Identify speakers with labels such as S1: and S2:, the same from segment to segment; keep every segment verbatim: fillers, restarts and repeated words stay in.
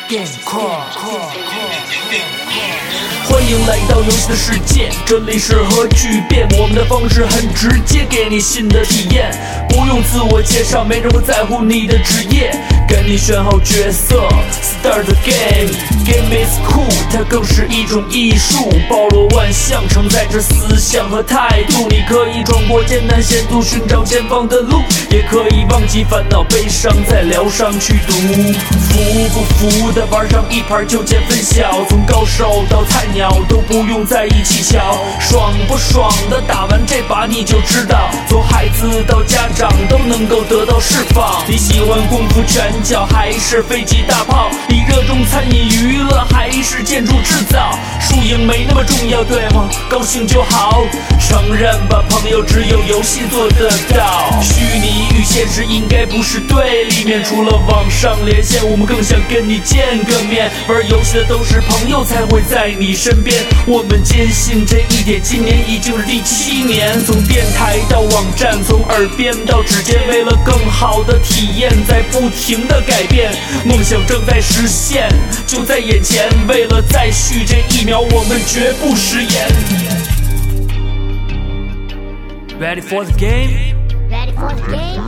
S1: 欢迎来到游戏的世界，这里是核聚变，我们的方式很直接，给你新的体验，不用自我介绍，没人会在乎你的职业，赶紧选好角色 Start the game Game is cool， 它更是一种艺术，包罗万象，承载着思想和态度，你可以闯过艰难险阻，寻找前方的路，也可以忘记烦恼悲伤，在疗伤去读，服不服的玩上一盘就见分晓，从高手到菜鸟都不用在意技巧，爽不爽的打完这把你就知道，从孩子到家长都能够得到释放。你喜欢功夫拳脚还是飞机大炮？你热衷餐饮娱乐还是建筑制造？输赢没那么重要，对吗？高兴就好，承认吧，朋友，只有游戏做得到。虚拟与现实应该不是对立面，除了网上连线，我们更想跟你见个面。玩游戏的都是朋友，才会在你身边。我们坚信这一点，今年已经是第七年。从电台到网站，从耳边到指尖，为了更好的体验，在不停的改变。梦想正在实现，就在眼前。为了再续这一秒，我们绝不食言。Ready for the game?
S2: Ready for the game?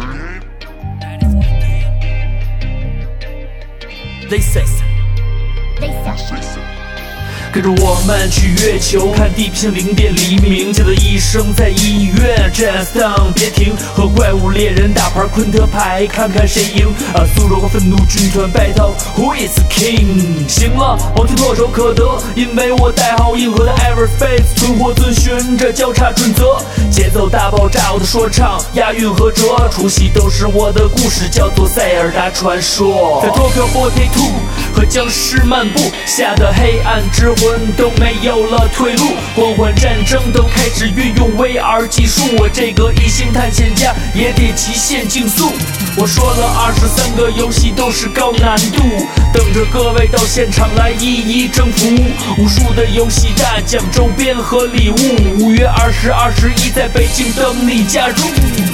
S1: They say
S2: They say
S1: 跟着我们去月球看地平零点黎明，叫的一声在医院 Just down 别停，和怪物猎人大牌昆特牌，看看谁赢啊！苏柔和愤怒军团 battle Who is king？ 行了，王军唾手可得，因为我代号银河的 Everspace， 存活遵循着交叉准则，节奏大爆炸，我的说唱押韵和辙，出戏都是我的故事，叫做塞尔达传说。在 Tokyo 四十二和僵尸漫步下的黑暗之魂都没有了退路，光环战争都开始运用 V R 技术，我这个异星探险家也得极限竞速。我说了二十三个游戏都是高难度，等着各位到现场来一一征服。无数的游戏大奖周边和礼物，五月二十、二十一在北京等你加入。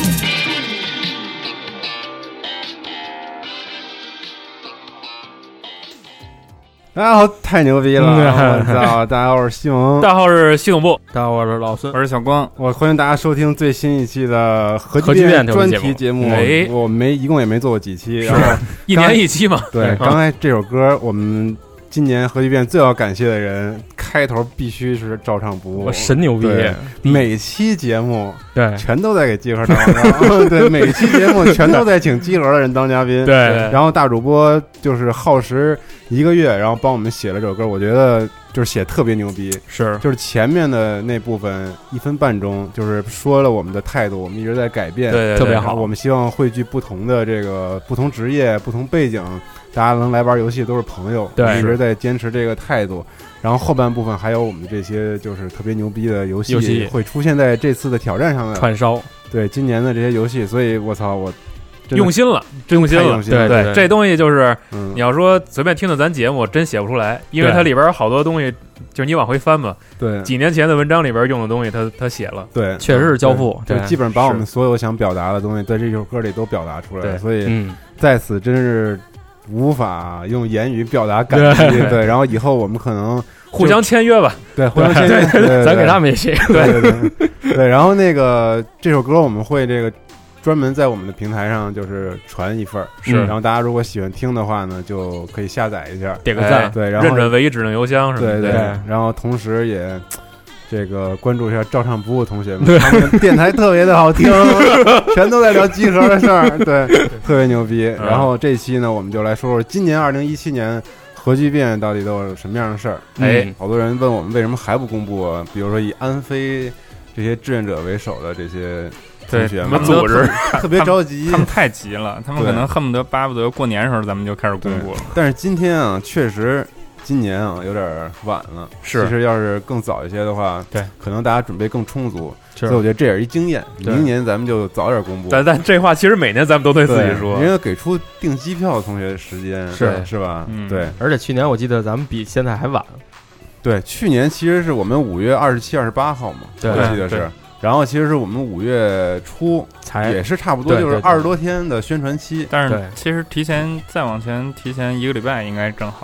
S3: 大家好，太牛逼了！我操！大家好，我是西蒙，
S4: 大家好，我是系统部，
S5: 大家好，我是老孙，
S4: 我是小光。
S3: 我欢迎大家收听最新一期的核聚变专题节目。
S4: 哎，
S3: 我没一共也没做过几期，然后
S4: 一年一期嘛。
S3: 对，刚才这首歌，我们今年核聚变最要感谢的人，开头必须是照唱不误，
S5: 我神牛逼！
S3: 每期节目
S5: 对
S3: 全都在给集合当嘉宾，对，每期节目全都在请集合的人当嘉宾。
S5: 对，
S3: 然后大主播就是耗时一个月，然后帮我们写了这首歌，我觉得就是写特别牛逼。
S5: 是，
S3: 就是前面的那部分一分半钟，就是说了我们的态度，我们一直在改变，
S5: 对，特别好。
S3: 我们希望汇聚不同的这个不同职业、不同背景，大家能来玩游戏都是朋友，
S5: 对，
S3: 一直在坚持这个态度。然后后半部分还有我们这些就是特别牛逼的游戏，
S5: 游戏
S3: 会出现在这次的挑战上的
S5: 串烧。
S3: 对，今年的这些游戏，所以我操，我
S4: 用心了，真用心了。
S3: 对
S4: 对对，这东西就是、
S3: 嗯、
S4: 你要说随便听听咱节目，真写不出来，因为它里边有好多东西，就是你往回翻嘛。
S3: 对，
S4: 几年前的文章里边用的东西，他他写了。
S3: 对，
S5: 确实是交付，
S3: 就基本上把我们所有想表达的东西，在这首歌里都表达出来了。所以、嗯、在此真是无法用言语表达感激。对, 对，然后以后我们可能
S4: 互相签约吧。
S3: 对，互相签约，对对对对
S5: 咱给他们也写。
S3: 对对 对, 对, 对。然后那个这首歌我们会这个专门在我们的平台上就是传一份，是。然后大家如果喜欢听的话呢，就可以下载一下，
S5: 点个赞。
S3: 对，然后
S4: 认准唯一指定邮箱是吧？
S3: 对 对, 对。然后同时也这个关注一下照唱不误同学们，他们电台特别的好听，全都在聊集合的事儿，对，特别牛逼。然后这期呢，我们就来说说今年二零一七年核聚变到底都有什么样的事儿。哎、嗯，好多人问我们为什么还不公布啊？比如说以安徽这些志愿者为首的这些同学们，
S4: 组织
S3: 特别着急，
S6: 他们太急了，他们可能恨不得巴不得过年的时候咱们就开始公布了。
S3: 但是今天啊，确实。今年啊有点晚了，
S4: 是。
S3: 其实要是更早一些的话，
S4: 对，
S3: 可能大家准备更充足，所以我觉得这也是一经验。明年咱们就早点公布。
S4: 但但这话其实每年咱们都对自己说，
S3: 因为给出订机票的同学的时间
S5: 是
S3: 是吧、
S5: 嗯？
S3: 对。
S5: 而且去年我记得咱们比现在还晚。
S3: 对，去年其实是我们五月二十七、二十八号嘛，
S5: 对，
S3: 我记得是。然后其实是我们五月初
S5: 才
S3: 也是差不多，就是二十多天的宣传期。
S6: 但是其实提前再往前提前一个礼拜应该正好。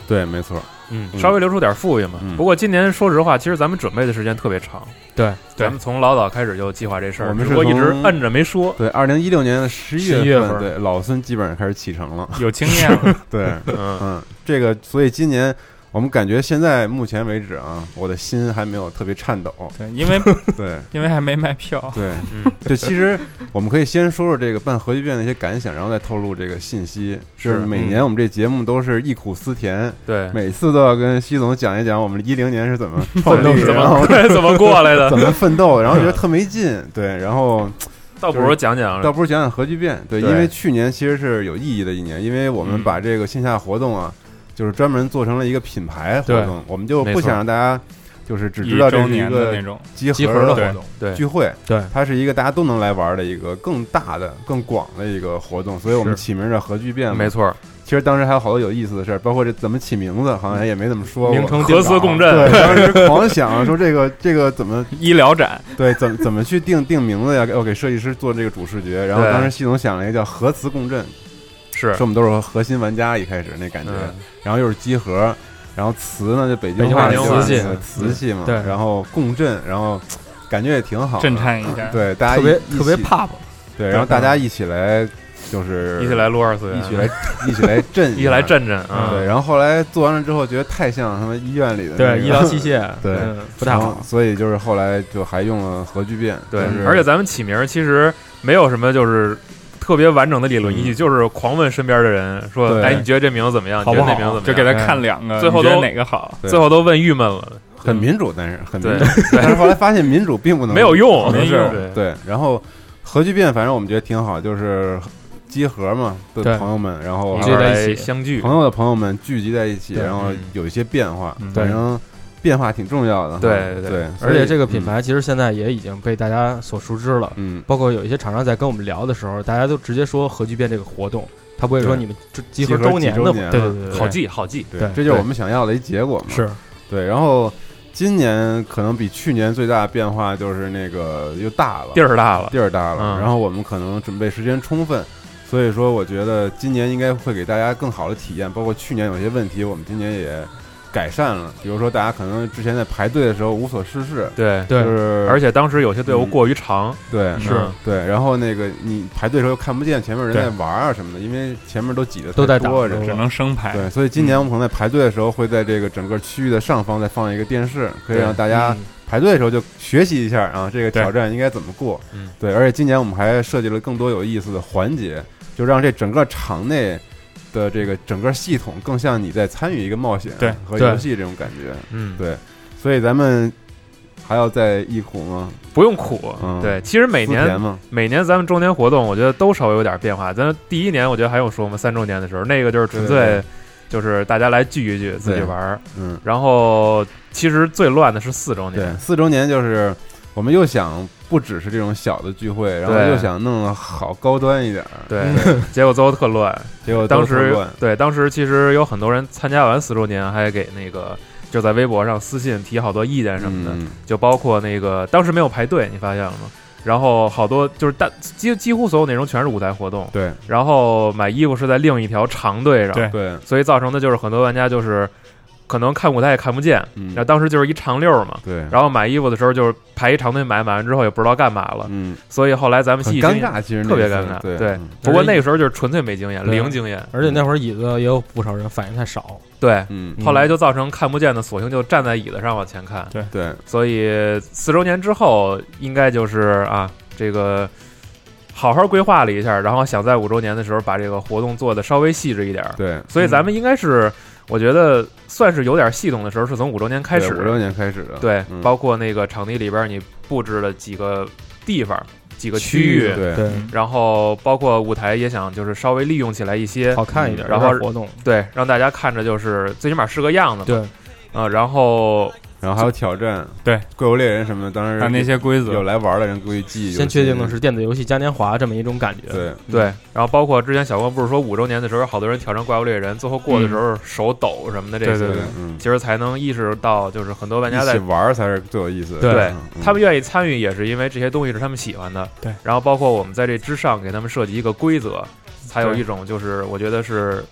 S3: 对，没错，
S4: 嗯，稍微留出点富裕嘛。
S3: 嗯、
S4: 不过今年说实话，其实咱们准备的时间特别长。
S5: 对，
S4: 咱们从老早开始就计划这事儿，
S3: 我们是
S4: 我一直摁着没说。
S3: 对，二零一六年的十一
S5: 月份，
S3: 对，老孙基本上开始启程了，
S6: 有经验了。
S3: 对，
S4: 嗯
S3: 嗯，这个，所以今年。我们感觉现在目前为止啊，我的心还没有特别颤抖。
S6: 对，因为
S3: 对，
S6: 因为还没卖票。
S3: 对，嗯，对，其实我们可以先说说这个办核聚变的一些感想，然后再透露这个信息。是每年我们这节目都是忆苦思甜，
S4: 对，
S3: 每次都要跟西总讲一讲我们一零年是怎么奋斗，
S4: 怎么怎么过来的，
S3: 怎么奋斗，然后觉得特没劲。对，然后
S4: 倒不如讲讲，
S3: 倒不如讲讲核聚变。对，因为去年其实是有意义的一年，因为我们把这个线下活动啊。就是专门做成了一个品牌活动，我们就不想让大家就是只知道这是一个
S6: 那种
S3: 集合
S5: 的活动，
S3: 对聚会，
S5: 对，
S3: 它是一个大家都能来玩的一个更大的、更广的一个活动，所以我们起名叫核聚变。
S4: 没错，
S3: 其实当时还有好多有意思的事儿，包括这怎么起名字，好像也没怎么说过。
S5: 名称
S4: 核磁共振，
S3: 对，当时狂想说这个这个怎么
S6: 医疗展，
S3: 对，怎么怎么去定定名字呀？要给设计师做这个主视觉，然后当时系统想了一个叫核磁共振。
S4: 是，
S3: 说我们都是核心玩家，一开始那感觉，嗯、然后又是集合，然后磁呢就北京话
S5: 磁器，
S3: 磁器嘛，
S5: 对，
S3: 然后共振，然后感觉也挺好，
S6: 震颤一下，
S3: 对，大家
S5: 特别特别 pop，
S3: 对，然后大家一起来就是
S4: 一起来撸二次元，
S3: 一起来一起来震，
S4: 一起来震震啊，
S3: 对，然后后来做完了之后，觉得太像他们医院里的
S5: 对医疗器械，
S3: 对，
S5: 不太好，
S3: 所以就是后来就还用了核聚变，
S4: 对，而且咱们起名其实没有什么就是。特别完整的理论依据，就是狂问身边的人说：“哎，你觉得这名字怎么样？
S5: 好不好？”
S4: 那名字怎么样？
S6: 就给他看两个，
S4: 最后都
S6: 哪个好？
S4: 最后都问郁闷了。
S3: 很民主，但是很民主，但是后来发现民主并不能
S4: 没有用，
S3: 没
S4: 用。
S3: 对，然后核聚变，反正我们觉得挺好，就是集合嘛的朋友们，然后
S4: 聚在一起相聚，
S3: 朋友的朋友们聚集在一起，然后有一些变化，反正。变化挺重要的，
S4: 对对
S3: 对，
S5: 而且这个品牌其实现在也已经被大家所熟知了，
S3: 嗯，
S5: 包括有一些厂商在跟我们聊的时候，大家都直接说核聚变这个活动，他不会说你们集合周年的，对对对，
S4: 好记好记，
S3: 对，这就是我们想要的一结果嘛，
S5: 是
S3: 对，然后今年可能比去年最大的变化就是那个又大了，
S4: 地儿大了，
S3: 地儿大了，然后我们可能准备时间充分。所以说，我觉得今年应该会给大家更好的体验，包括去年有些问题，我们今年也改善了。比如说，大家可能之前在排队的时候无所事事，
S4: 对，
S3: 对，就是
S4: 而且当时有些队伍过于长，
S3: 对，
S4: 是，
S3: 对。然后那个你排队的时候又看不见前面人在玩啊什么的，因为前面都挤得
S5: 都在
S3: 多人，
S6: 只能生排。
S3: 对，所以今年我们可能在排队的时候，会在这个整个区域的上方再放一个电视，可以让大家排队的时候就学习一下啊，这个挑战应该怎么过。
S4: 嗯，
S3: 对。而且今年我们还设计了更多有意思的环节。就让这整个场内的这个整个系统更像你在参与一个冒险和游戏这种感觉，
S4: 嗯，
S3: 对，所以咱们还要再忆苦吗？
S4: 不用苦，嗯、对，其实每年每年咱们周年活动，我觉得都稍微有点变化。咱第一年我觉得还用说吗？三周年的时候，那个就是纯粹就是大家来聚一聚，自己玩，
S3: 嗯，
S4: 然后其实最乱的是四周年，
S3: 对，四周年就是我们又想。不只是这种小的聚会，然后又想弄得好高端一点，
S4: 对，结果最后特乱。
S3: 结果
S4: 当时对，当时其实有很多人参加完四周年，还给那个就在微博上私信提好多意见什么的，
S3: 嗯、
S4: 就包括那个当时没有排队，你发现了吗？然后好多就是大几几乎所有内容全是舞台活动，
S3: 对。
S4: 然后买衣服是在另一条长队上，
S3: 对对，
S4: 所以造成的就是很多玩家就是可能看舞台也看不见，
S3: 嗯、
S4: 然后当时就是一长溜嘛，
S3: 对。
S4: 然后买衣服的时候就是排一长队买，买完之后也不知道干嘛了，
S3: 嗯。
S4: 所以后来咱们戏
S3: 很尴尬，其实
S4: 特别尴尬，
S3: 对。
S4: 对
S3: 嗯、
S4: 不过那个时候就是纯粹没经验，零经验，
S5: 而且那会儿椅子也有不少人反应太少，
S4: 对，
S3: 嗯。
S4: 后来就造成看不见的，索性就站在椅子上往前看，
S6: 对
S3: 对。
S4: 所以四周年之后，应该就是啊，这个好好规划了一下，然后想在五周年的时候把这个活动做的稍微细致一点，
S3: 对。
S4: 所以咱们应该是。我觉得算是有点系统的时候，是从五周年开始。
S3: 五周年开始的，
S4: 对，
S3: 嗯、
S4: 包括那个场地里边你布置了几个地方、几个区域，
S3: 对
S5: 对，
S4: 然后包括舞台也想就是稍微利用起来一些，
S5: 好看一点，
S4: 然后
S5: 活动，
S4: 对，让大家看着就是最起码是个样子嘛，
S5: 对，
S4: 啊、呃，然后。
S3: 然后还有挑战，
S6: 对，
S3: 怪物猎人什么的，当时
S6: 还有那些规则，
S3: 有来玩的人估计记忆。
S5: 先确定的是电子游戏嘉年华这么一种感觉，
S3: 对
S4: 对。然后包括之前小光不是说五周年的时候，好多人挑战怪物猎人，最后过的时候手抖什么的，这些，
S6: 对对对，
S3: 嗯，
S4: 其实才能意识到，就是很多玩家在
S3: 一起玩才是最有意思的。
S4: 对，
S3: 嗯、
S4: 他们愿意参与，也是因为这些东西是他们喜欢的。
S6: 对。
S4: 然后包括我们在这之上给他们设计一个规则，才有一种就是我觉得是。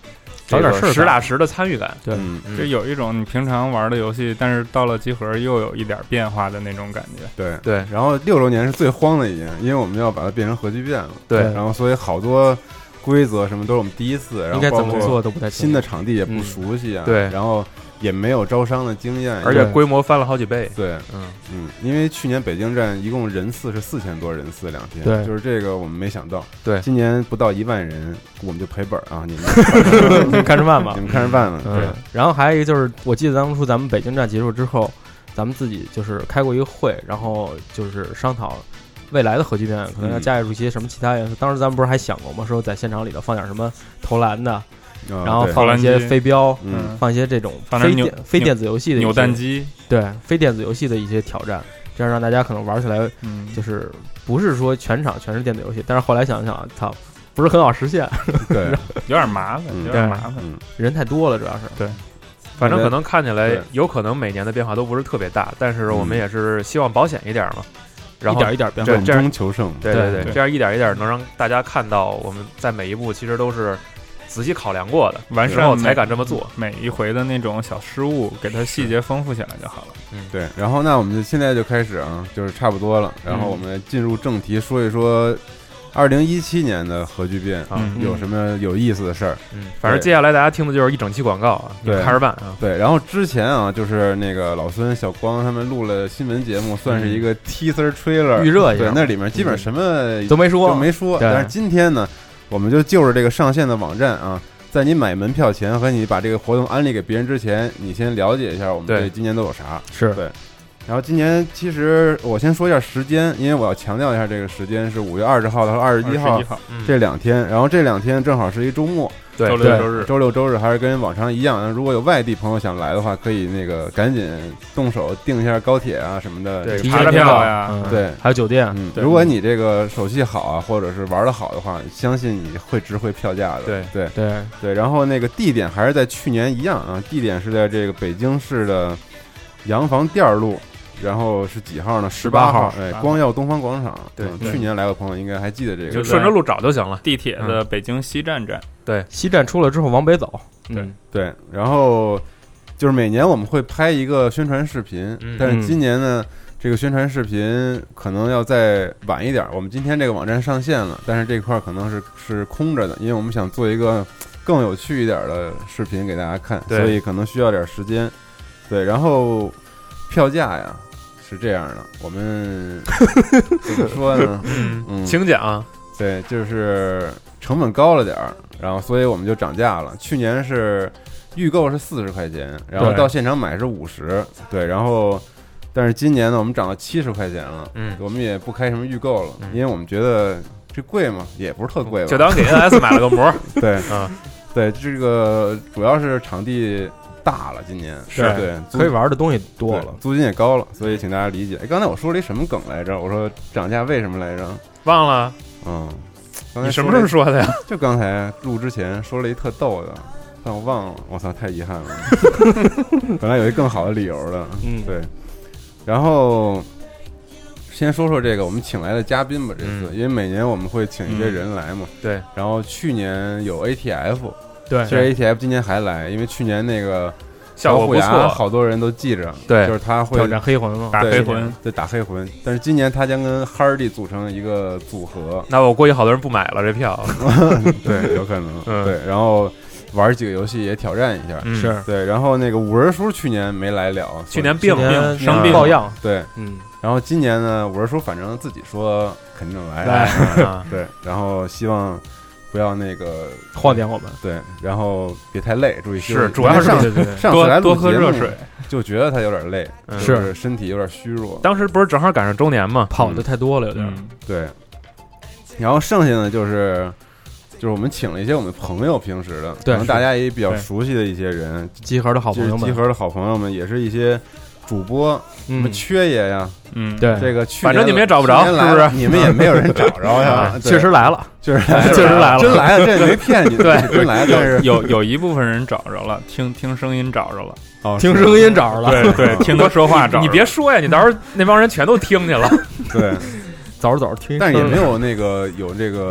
S4: 找点事实打实的参与感。
S5: 对，
S6: 嗯，就有一种你平常玩的游戏，但是到了集合又有一点变化的那种感觉。
S3: 对
S4: 对，
S3: 然后六周年是最慌的一年，因为我们要把它变成核聚变了。
S4: 对，
S3: 然后所以好多规则什么都是我们第一次，然后
S5: 应该怎么做都不太
S3: 新的场地也不熟悉啊。
S4: 对，
S3: 然后也没有招商的经验，
S4: 而且规模翻了好几倍。
S3: 对，嗯嗯，因为去年北京站一共人次是四千多人次两天，
S5: 对，
S3: 就是这个我们没想到。
S4: 对，
S3: 今年不到一万人，我们就赔本啊！你们
S5: 你们看着办吧，
S3: 你们看着办吧。对，
S5: 然后还有一个就是，我记得当初咱们北京站结束之后，咱们自己就是开过一个会，然后就是商讨未来的核聚变可能要加入一些什么其他元素。嗯、当时咱们不是还想过吗？说在现场里头放点什么投篮的。
S3: 哦、
S5: 然后放一些飞镖，
S3: 嗯，
S5: 放一些这种非电非电子游戏的
S6: 扭蛋机，
S5: 对，非电子游戏的一些挑战，这样让大家可能玩起来，嗯，就是不是说全场全是电子游戏，但是后来想想，操，不是很好实现，
S3: 对，
S6: 有点麻烦，有点麻烦，
S3: 嗯，
S5: 人太多了，主要是，
S6: 对，
S4: 反正可能看起来有可能每年的变化都不是特别大，但是我们也是希望保险一点嘛。然后
S5: 一点一点变化，
S3: 稳中求胜，
S4: 对对对，这样一点一点能让大家看到我们在每一步其实都是仔细考量过的，
S6: 完善
S4: 后才敢这么做。
S6: 每一回的那种小失误，给它细节丰富起来就好了。
S3: 嗯，对。然后那我们就现在就开始啊，就是差不多了。然后我们进入正题，说一说二零一七年的核聚变啊，
S4: 嗯、
S3: 有什么有意思的事儿。
S4: 嗯，反正接下来大家听的就是一整期广告啊，
S3: 对，
S4: 开着办啊。
S3: 对，然后之前啊，就是那个老孙、小光他们录了新闻节目，算是一个 teaser trailer
S5: 预热一下。
S3: 对，那里面基本什么
S5: 都没说，
S3: 都没说。但是今天呢，我们就就着这个上线的网站啊。在你买门票前和你把这个活动安利给别人之前，你先了解一下我们这今年都有啥。
S5: 是
S3: 对。然后今年其实我先说一下时间，因为我要强调一下这个时间是五月二十号到二十一号这两天，然后这两天正好是一周末，
S4: 对，
S6: 周六周日，
S3: 周六周日还是跟往常一样。如果有外地朋友想来的话，可以那个赶紧动手订一下高铁啊什么的，
S4: 对，
S5: 提前
S6: 票呀，
S3: 对，
S5: 还有酒店。
S3: 嗯，如果你这个手气好啊，或者是玩得好的话，相信你会值回票价的。
S4: 对
S3: 对
S5: 对
S3: 对。然后那个地点还是在去年一样啊，地点是在这个北京市的洋房店路。然后是几号呢？十八号，哎，光耀东方广场。
S4: 对，
S3: 去年来的朋友应该还记得这个，
S4: 就顺着路找就行了。
S6: 地铁的北京西站站，
S4: 对，
S5: 西站出了之后往北走。
S3: 对对，然后就是每年我们会拍一个宣传视频，但是今年呢，这个宣传视频可能要再晚一点。我们今天这个网站上线了，但是这块可能是是空着的，因为我们想做一个更有趣一点的视频给大家看，所以可能需要点时间。对，然后票价呀。是这样的，我们怎么说呢？
S4: 嗯，请讲。
S3: 对，就是成本高了点儿，然后所以我们就涨价了。去年是预购是四十块钱，然后到现场买是五十，对，然后但是今年呢，我们涨到七十块钱了。嗯，我们也不开什么预购了，嗯、因为我们觉得这贵嘛，也不是特贵吧，
S4: 就当给 N S 买了个膜。
S3: 对，
S4: 啊，
S3: 对，这个主要是场地。大了，今年
S5: 是
S3: 对，
S5: 可以玩的东西多了，
S3: 租金也高了，所以请大家理解。哎，刚才我说了一什么梗来着？我说涨价为什么来着？
S4: 忘了。
S3: 嗯，刚才
S4: 你什么时候说的呀？
S3: 就刚才录之前说了一特逗的，但我忘了。我操，太遗憾了。本来有一更好的理由的。嗯，对。然后先说说这个我们请来的嘉宾吧，这次、嗯、因为每年我们会请一些人来嘛。
S4: 嗯、对。
S3: 然后去年有 A T F。
S5: 对，
S3: 其实 A T F 今年还来，因为去年那个
S4: 效果不错，
S3: 好多人都记着。
S4: 对，
S3: 就是他会
S5: 挑战黑魂嘛，
S6: 打黑魂，
S3: 对，打黑魂。但是今年他将跟 Hardy 组成一个组合，
S4: 那我估计好多人不买了这票。
S3: 对，有可能。
S4: 嗯、
S3: 对，然后玩几个游戏也挑战一下。
S4: 嗯、
S5: 是
S3: 对，然后那个五人叔去年没来了，
S4: 去年病病
S5: 生病抱恙。
S3: 对，
S5: 嗯。
S3: 然后今年呢，五人叔反正自己说肯定来。
S5: 来
S3: 对，然后希望。不要那个
S5: 晃点我们，
S3: 对，然后别太累，注意休息。
S4: 是，主要是
S3: 上
S5: 对对对
S3: 上次来
S6: 多喝热水，
S3: 就觉得他有点累，
S4: 嗯、
S3: 是身体有点虚弱。
S4: 当时不是正好赶上周年嘛，
S5: 跑的太多了，有点、
S3: 嗯。对，然后剩下的就是就是我们请了一些我们朋友，平时的，可能大家也比较熟悉的一些人，
S5: 集合的好朋友们，
S3: 集合的好朋友们，也是一些。主播，什么缺爷呀？
S5: 嗯，对，
S3: 这个去
S4: 反正你们也找不着，是不是？
S3: 你们也没有人找着呀。
S5: 确实来了，
S3: 确实来了，
S5: 确实来了，
S3: 真来了，这没骗你。对，真来了。但是
S6: 有有一部分人找着了，听听声音找着了，
S3: 哦，
S5: 听声音找着了。
S6: 对对，听他说话找着了。
S4: 你别说呀，你到时候那帮人全都听去了。
S3: 对，
S5: 走着走着听，
S3: 但是也没有那个有这个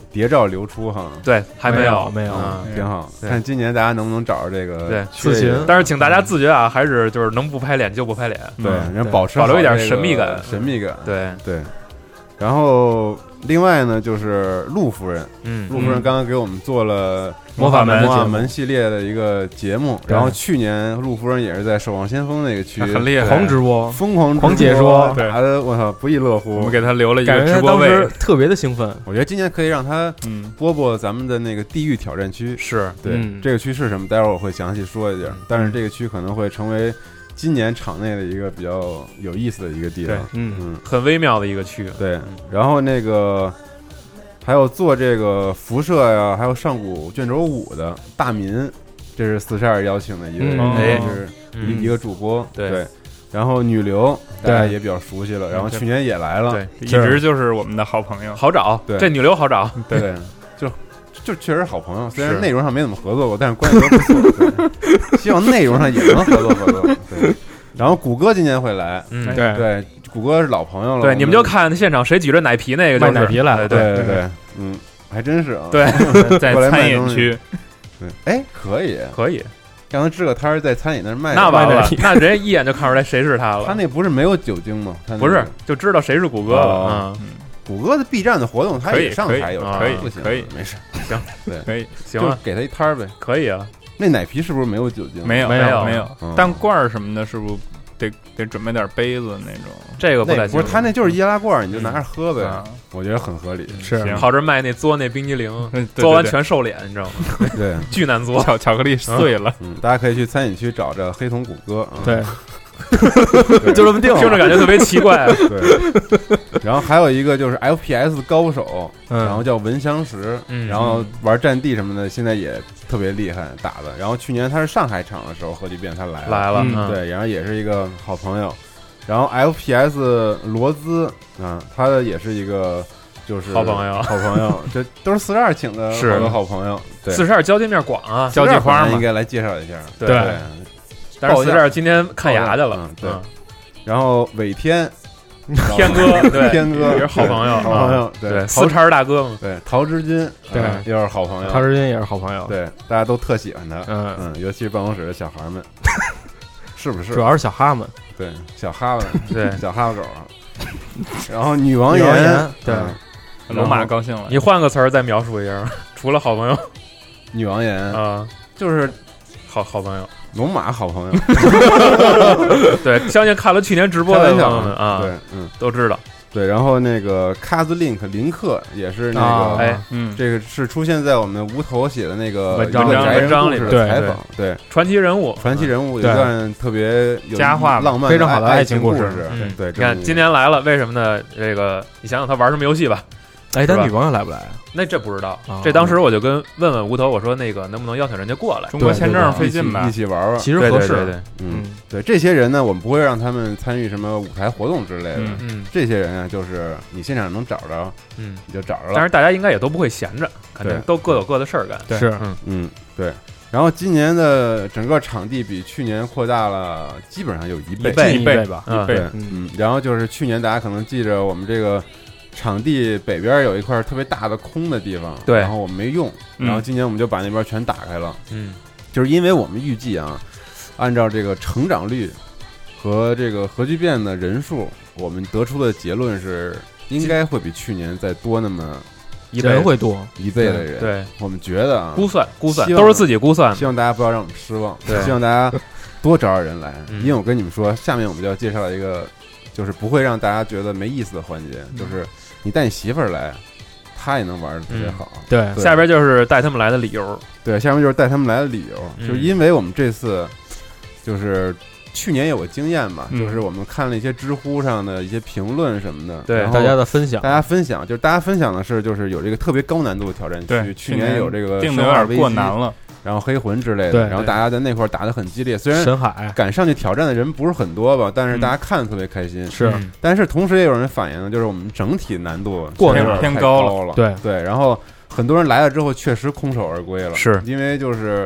S3: 谍照流出哈。
S4: 对，还
S5: 没
S4: 有
S5: 没有，
S3: 嗯，挺好。
S4: 对
S3: 看今年大家能不能找着这个
S4: 对
S5: 刺秦，
S4: 但是请大家自觉啊，还是就是能不拍脸就不拍脸，
S3: 对，
S5: 嗯
S3: 人保持
S4: 保留一点
S3: 好这个
S4: 神秘感
S3: 神秘感。
S4: 对
S3: 对。然后另外呢，就是陆夫人，
S4: 嗯，
S3: 陆夫人刚刚给我们做了
S5: 魔法门
S3: 魔法门系列的一个节目，然后去年陆夫人也是在守望先锋那个区
S6: 很厉害，
S5: 狂直播，
S3: 疯狂
S5: 狂解说，
S3: 打的我操不亦乐乎。
S6: 我们给他留了一
S5: 感觉
S6: 个直播
S5: 当时
S6: 位，
S5: 特别的兴奋。
S3: 我觉得今年可以让他
S6: 嗯
S3: 播播咱们的那个地狱挑战区，
S4: 是
S3: 对、
S5: 嗯、
S3: 这个区是什么，待会儿我会详细说一下。但是这个区可能会成为今年场内的一个比较有意思的一个地方，
S5: 嗯
S3: 嗯，
S4: 很微妙的一个区。
S3: 对，然后那个还有做这个辐射呀，还有上古卷轴五的大民，这是四十二邀请的一位，
S5: 嗯
S3: 也是一、
S4: 嗯、
S3: 一个主播，
S4: 对。
S3: 对然后女流大家也比较熟悉了，然后去年也来了，
S4: 对，
S6: 一直就是我们的好朋友，
S4: 好找，
S3: 对，
S4: 这女流好找，
S3: 对，就就确实好朋友，虽然内容上没怎么合作过，但是关系都不错，希望内容上也能合作合作。对，然后谷歌今年会来，
S4: 嗯，
S5: 对
S3: 对，谷歌是老朋友了，
S4: 对，你们就看现场谁举着奶皮那个就是
S5: 奶皮来了，
S3: 对对对，嗯，还真是啊，
S4: 对，
S6: 在餐饮区，
S3: 对，哎，可以
S4: 可以。
S3: 让他支个摊儿在餐饮那儿卖，
S4: 那完了，那人家一眼就看出来谁是他了。
S3: 他那不是没有酒精吗？他
S4: 不是，就知道谁是谷歌了。嗯，
S3: 谷歌的 B 站的活动，他也上台有，
S6: 可以，
S3: 不行，
S6: 可以，
S3: 没事，
S4: 行，
S6: 对，可以，
S4: 行啊，
S3: 给他一摊儿呗，
S4: 可以啊。
S3: 那奶皮是不是没有酒精？
S6: 没有，
S4: 没有，
S6: 没有。但罐儿什么的，是不是得得准备点杯子那种？
S4: 这个不太
S3: 不是，他那就是易拉罐，你就拿着喝呗。我觉得很合理。
S5: 是
S4: 跑这卖那嘬那冰激凌，嘬完全瘦脸，你知道吗？
S3: 对，
S4: 巨难嘬，
S6: 巧巧克力碎了。
S3: 嗯，大家可以去餐饮区找着黑瞳谷歌。
S5: 对，就这么定了，
S4: 听着感觉特别奇怪。
S3: 对，然后还有一个就是 F P S 高手，然后叫文香石，然后玩战地什么的，现在也特别厉害打的。然后去年他是上海场的时候，核聚变他来了，
S4: 来了，
S3: 对，然后也是一个好朋友。然后 F P S 罗兹啊，他的也是一个就是
S4: 好朋友，
S3: 好朋友，这都是四十二请的好多好朋友。对，
S4: 四十二交际面广啊，
S3: 交际花应该来介绍一下。
S4: 对，但是四十二今天看牙去了。
S3: 对，然后尾天，
S4: 天哥，对，
S3: 天哥
S4: 也是好朋友，
S3: 好朋友。对，
S4: 四茬大哥嘛。
S3: 对，陶之君，
S5: 对，
S3: 又是好朋友。
S5: 陶之君也是好朋友。
S3: 对，大家都特喜欢他。
S5: 嗯
S3: 嗯，尤其是办公室的小孩们，是不是？
S5: 主要是小哈们。
S3: 对，小哈巴，
S4: 对，
S3: 小哈巴狗，然后女王
S5: 岩，对，
S6: 龙马高兴了。
S4: 你换个词儿再描述一下，除了好朋友，
S3: 女王岩
S4: 啊，
S3: 就是
S4: 好好朋友，
S3: 龙马好朋友。
S4: 对，相信看了去年直播的朋友们啊，
S3: 对，嗯，
S4: 都知道。
S3: 对，然后那个 Kazlink 林克也是那个，
S4: 哎，
S6: 嗯，
S3: 这个是出现在我们无头写的那个
S4: 文章
S3: 文
S4: 章里
S3: 的采访，对，
S4: 传奇人物，
S3: 传奇人物，有一段特别
S6: 佳话
S3: 浪漫
S5: 非常好的
S3: 爱
S5: 情故
S3: 事，
S4: 嗯，
S3: 对。
S4: 你看今年来了，为什么呢？这个你想想他玩什么游戏吧。
S5: 哎，但女王友来不来啊？
S4: 那这不知道，这当时我就跟问问无头，我说那个能不能邀请人家过来？
S6: 中国签证费劲吧，
S3: 一起玩玩，
S5: 其实合适。
S4: 对对，
S3: 嗯，对这些人呢，我们不会让他们参与什么舞台活动之类的。
S4: 嗯，
S3: 这些人啊，就是你现场能找着，
S4: 嗯，
S3: 你就找着了。
S4: 但是大家应该也都不会闲着，肯定都各有各的事儿干。
S5: 是，
S4: 嗯
S3: 嗯，对。然后今年的整个场地比去年扩大了，基本上有一倍，
S5: 一倍吧，
S6: 一倍。
S3: 嗯，然后就是去年大家可能记着我们这个。场地北边有一块特别大的空的地方，
S4: 对，
S3: 然后我们没用，
S6: 嗯、
S3: 然后今年我们就把那边全打开了，
S4: 嗯，
S3: 就是因为我们预计啊，按照这个成长率和这个核聚变的人数，我们得出的结论是应该会比去年再多那么
S5: 一倍，人会多
S3: 一倍的人，
S4: 对，
S3: 我们觉得啊，
S4: 估算估算都是自己估算的，
S3: 希望大家不要让我们失望，
S4: 对，
S3: 希望大家多找找人来，
S4: 嗯、
S3: 因为我跟你们说，下面我们就要介绍一个，就是不会让大家觉得没意思的环节，
S4: 嗯、
S3: 就是。你带你媳妇儿来，她也能玩的特别好。
S4: 嗯、
S5: 对,
S4: 对，下边就是带他们来的理由。
S3: 对，下面就是带他们来的理由，
S4: 嗯、
S3: 就是因为我们这次就是去年有个经验嘛，
S6: 嗯、
S3: 就是我们看了一些知乎上的一些评论什么的，
S4: 对
S5: 大家的分享，
S3: 大家分享就是大家分享的是就是有这个特别高难度的挑战区，去年有这个
S6: 定的有点过难了。
S3: 然后黑魂之类的，然后大家在那块打得很激烈，虽然
S5: 深海
S3: 敢上去挑战的人不是很多吧，但是大家看得特别开心。
S5: 是，
S3: 但是同时也有人反映，就是我们整体难度
S5: 过
S3: 偏
S6: 高
S3: 了。
S5: 对
S3: 对，然后很多人来了之后确实空手而归了，
S4: 是
S3: 因为就是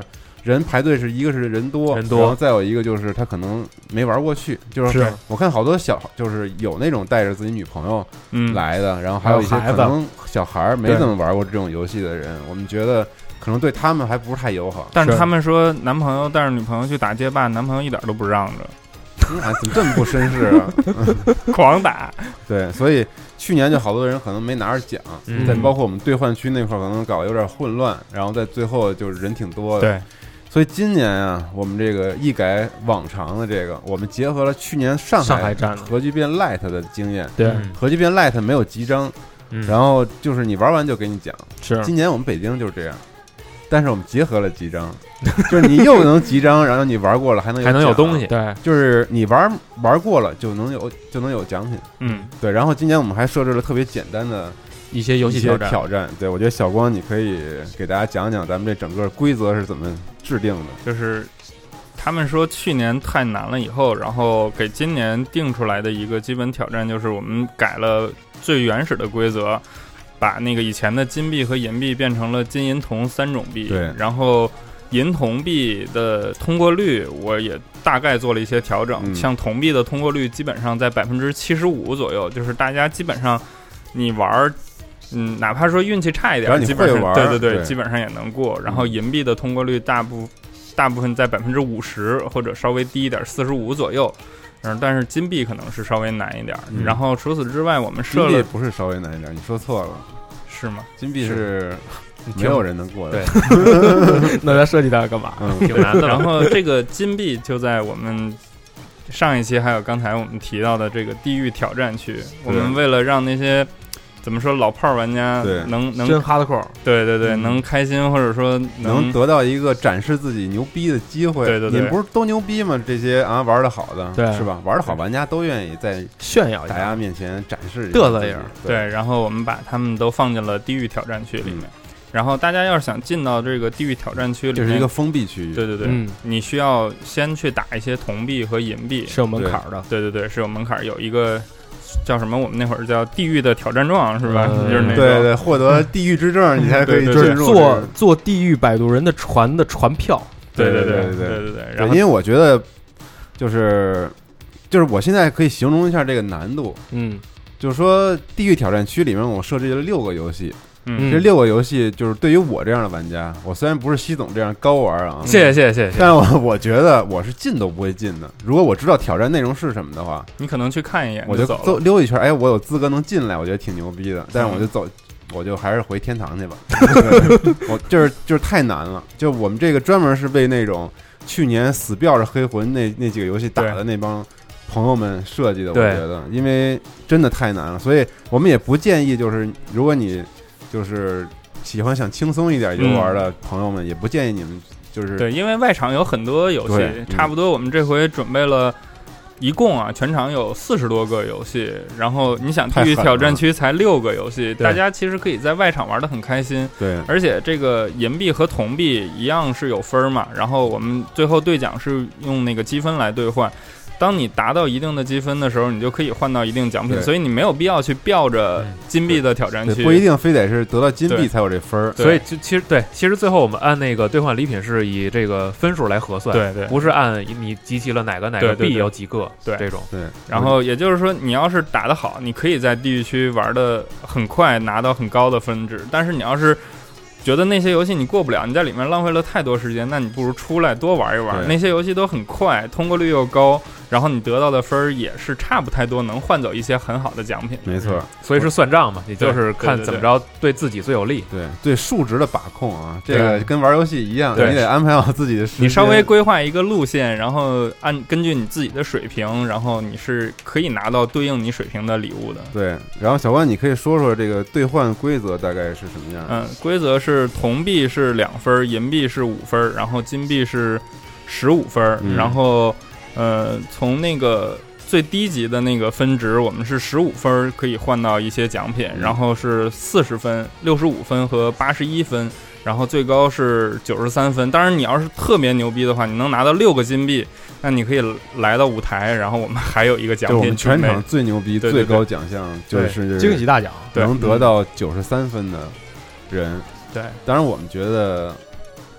S3: 人排队是一个是人多，
S4: 人多，
S3: 然后再有一个就是他可能没玩过去，就是我看好多小就是有那种带着自己女朋友来的，
S6: 嗯、
S3: 然后还有一些可能小孩没怎么玩过这种游戏的人，我们觉得可能对他们还不是太友好。
S6: 但是他们说男朋友带着女朋友去打街霸，男朋友一点都不让着。
S3: 哎，怎么这么不绅士啊？
S6: 狂打。
S3: 对，所以去年就好多人可能没拿着奖，
S4: 嗯、
S3: 再包括我们兑换区那块儿可能搞得有点混乱，然后在最后就是人挺多的。
S6: 对，
S3: 所以今年啊，我们这个一改往常的这个，我们结合了去年上海
S5: 站
S3: 核聚变 Light 的经验。
S5: 对，
S3: 核聚变 Light 没有集章，
S4: 嗯、
S3: 然后就是你玩完就给你奖。
S5: 是，
S3: 今年我们北京就是这样。但是我们结合了集章，就是你又能集章，然后你玩过了还能有
S4: 还能有东西，
S5: 对，
S3: 就是你玩玩过了就能有就能有奖品，
S6: 嗯，
S3: 对。然后今年我们还设置了特别简单的
S5: 一些游戏挑战，
S3: 挑战，对我觉得小光你可以给大家讲讲咱们这整个规则是怎么制定的。
S6: 就是他们说去年太难了以后，然后给今年定出来的一个基本挑战就是我们改了最原始的规则。把那个以前的金币和银币变成了金银铜三种币，
S3: 对，
S6: 然后银铜币的通过率我也大概做了一些调整，
S3: 嗯、
S6: 像铜币的通过率基本上在百分之七十五左右，就是大家基本上你玩，嗯，哪怕说运气差一点，基本上对对 对, 对，基本上也能过。然后银币的通过率大部大部分在百分之五十或者稍微低一点，四十五左右。嗯，但是金币可能是稍微难一点。嗯、然后除此之外，我们设了
S3: 金币不是稍微难一点，你说错了，
S6: 是吗？
S3: 金币是没有人能过的。
S5: 对，那咱设计它干嘛？
S3: 嗯，
S4: 挺难的。
S6: 然后这个金币就在我们上一期还有刚才我们提到的这个地狱挑战区，我们为了让那些怎么说老炮玩家能能
S5: 真哈的扣，
S6: 对对对、嗯，能开心或者说 能,
S3: 能得到一个展示自己牛逼的机会。
S6: 对对对，
S3: 你们不是都牛逼吗？这些啊玩的好的，
S5: 对
S3: 是吧？玩的好玩家都愿意在
S5: 炫耀
S3: 大家面前展示
S5: 嘚瑟一下。
S6: 对，然后我们把他们都放进了地狱挑战区里面。嗯、然后大家要是想进到这个地狱挑战区里面，
S3: 这是一个封闭区域。
S6: 对对对，
S5: 嗯、
S6: 你需要先去打一些铜币和银币，
S5: 是有门槛的。
S6: 对对对，是有门槛，有一个。叫什么？我们那会儿叫地狱的挑战状，是吧？
S5: 嗯、
S6: 就是那
S3: 对对，获得地狱之证，你才可以进入。
S5: 坐坐地狱摆渡人的船的船票。
S6: 对对
S3: 对
S6: 对对对对。
S3: 然后，因为我觉得，就是就是我现在可以形容一下这个难度。
S5: 嗯，
S3: 就是说，地狱挑战区里面我设置了六个游戏。
S6: 嗯，
S3: 这六个游戏就是对于我这样的玩家，我虽然不是西总这样高玩啊，
S4: 谢谢谢谢谢谢，
S3: 但是我我觉得我是进都不会进的。如果我知道挑战内容是什么的话，
S6: 你可能去看一眼，
S3: 我就走溜一圈，哎，我有资格能进来，我觉得挺牛逼的。但是我就走，我就还是回天堂去吧。我就是就是太难了，就我们这个专门是为那种去年死吊着黑魂那那几个游戏打的那帮朋友们设计的。我觉得，因为真的太难了，所以我们也不建议，就是如果你就是喜欢想轻松一点游玩的朋友们，嗯、也不建议你们就是
S6: 对，因为外场有很多游戏，差不多我们这回准备了，一共啊全场有四十多个游戏，然后你想地狱挑战区才六个游戏，大家其实可以在外场玩得很开心。
S3: 对，
S6: 而且这个银币和铜币一样是有分嘛，然后我们最后兑奖是用那个积分来兑换。当你达到一定的积分的时候，你就可以换到一定奖品，所以你没有必要去吊着金币的挑战区，
S3: 不一定非得是得到金币才有这分儿。
S4: 所以就其实对，其实最后我们按那个兑换礼品是以这个分数来核算，
S6: 对对，
S4: 不是按你集齐了哪个哪个币有几个，
S6: 对
S4: 这种
S3: 对。
S6: 然后也就是说，你要是打得好，你可以在地狱区玩的很快，拿到很高的分值，但是你要是觉得那些游戏你过不了，你在里面浪费了太多时间，那你不如出来多玩一玩。那些游戏都很快，通过率又高，然后你得到的分也是差不太多，能换走一些很好的奖品。
S3: 没错，
S4: 嗯、所以是算账嘛，也就是看怎么着对自己最有利。
S3: 对对，数值的把控啊，这个跟玩游戏一样，你得安排好自己的时间。
S6: 你稍微规划一个路线，然后按根据你自己的水平，然后你是可以拿到对应你水平的礼物的。
S3: 对，然后小关，你可以说说这个兑换规则大概是什么样？
S6: 嗯，规则是。是铜币是两分，银币是五分，然后金币是十五分，
S3: 嗯、
S6: 然后呃，从那个最低级的那个分值，我们是十五分可以换到一些奖品，
S3: 嗯、
S6: 然后是四十分、六十五分和八十一分，然后最高是九十三分。当然，你要是特别牛逼的话，你能拿到六个金币，那你可以来到舞台，然后我们还有一个奖品，
S3: 就我们全场最牛逼、
S6: 对对对
S3: 最高奖项就是
S5: 惊喜大奖，
S3: 能得到九十三分的人。
S6: 对，
S3: 当然我们觉得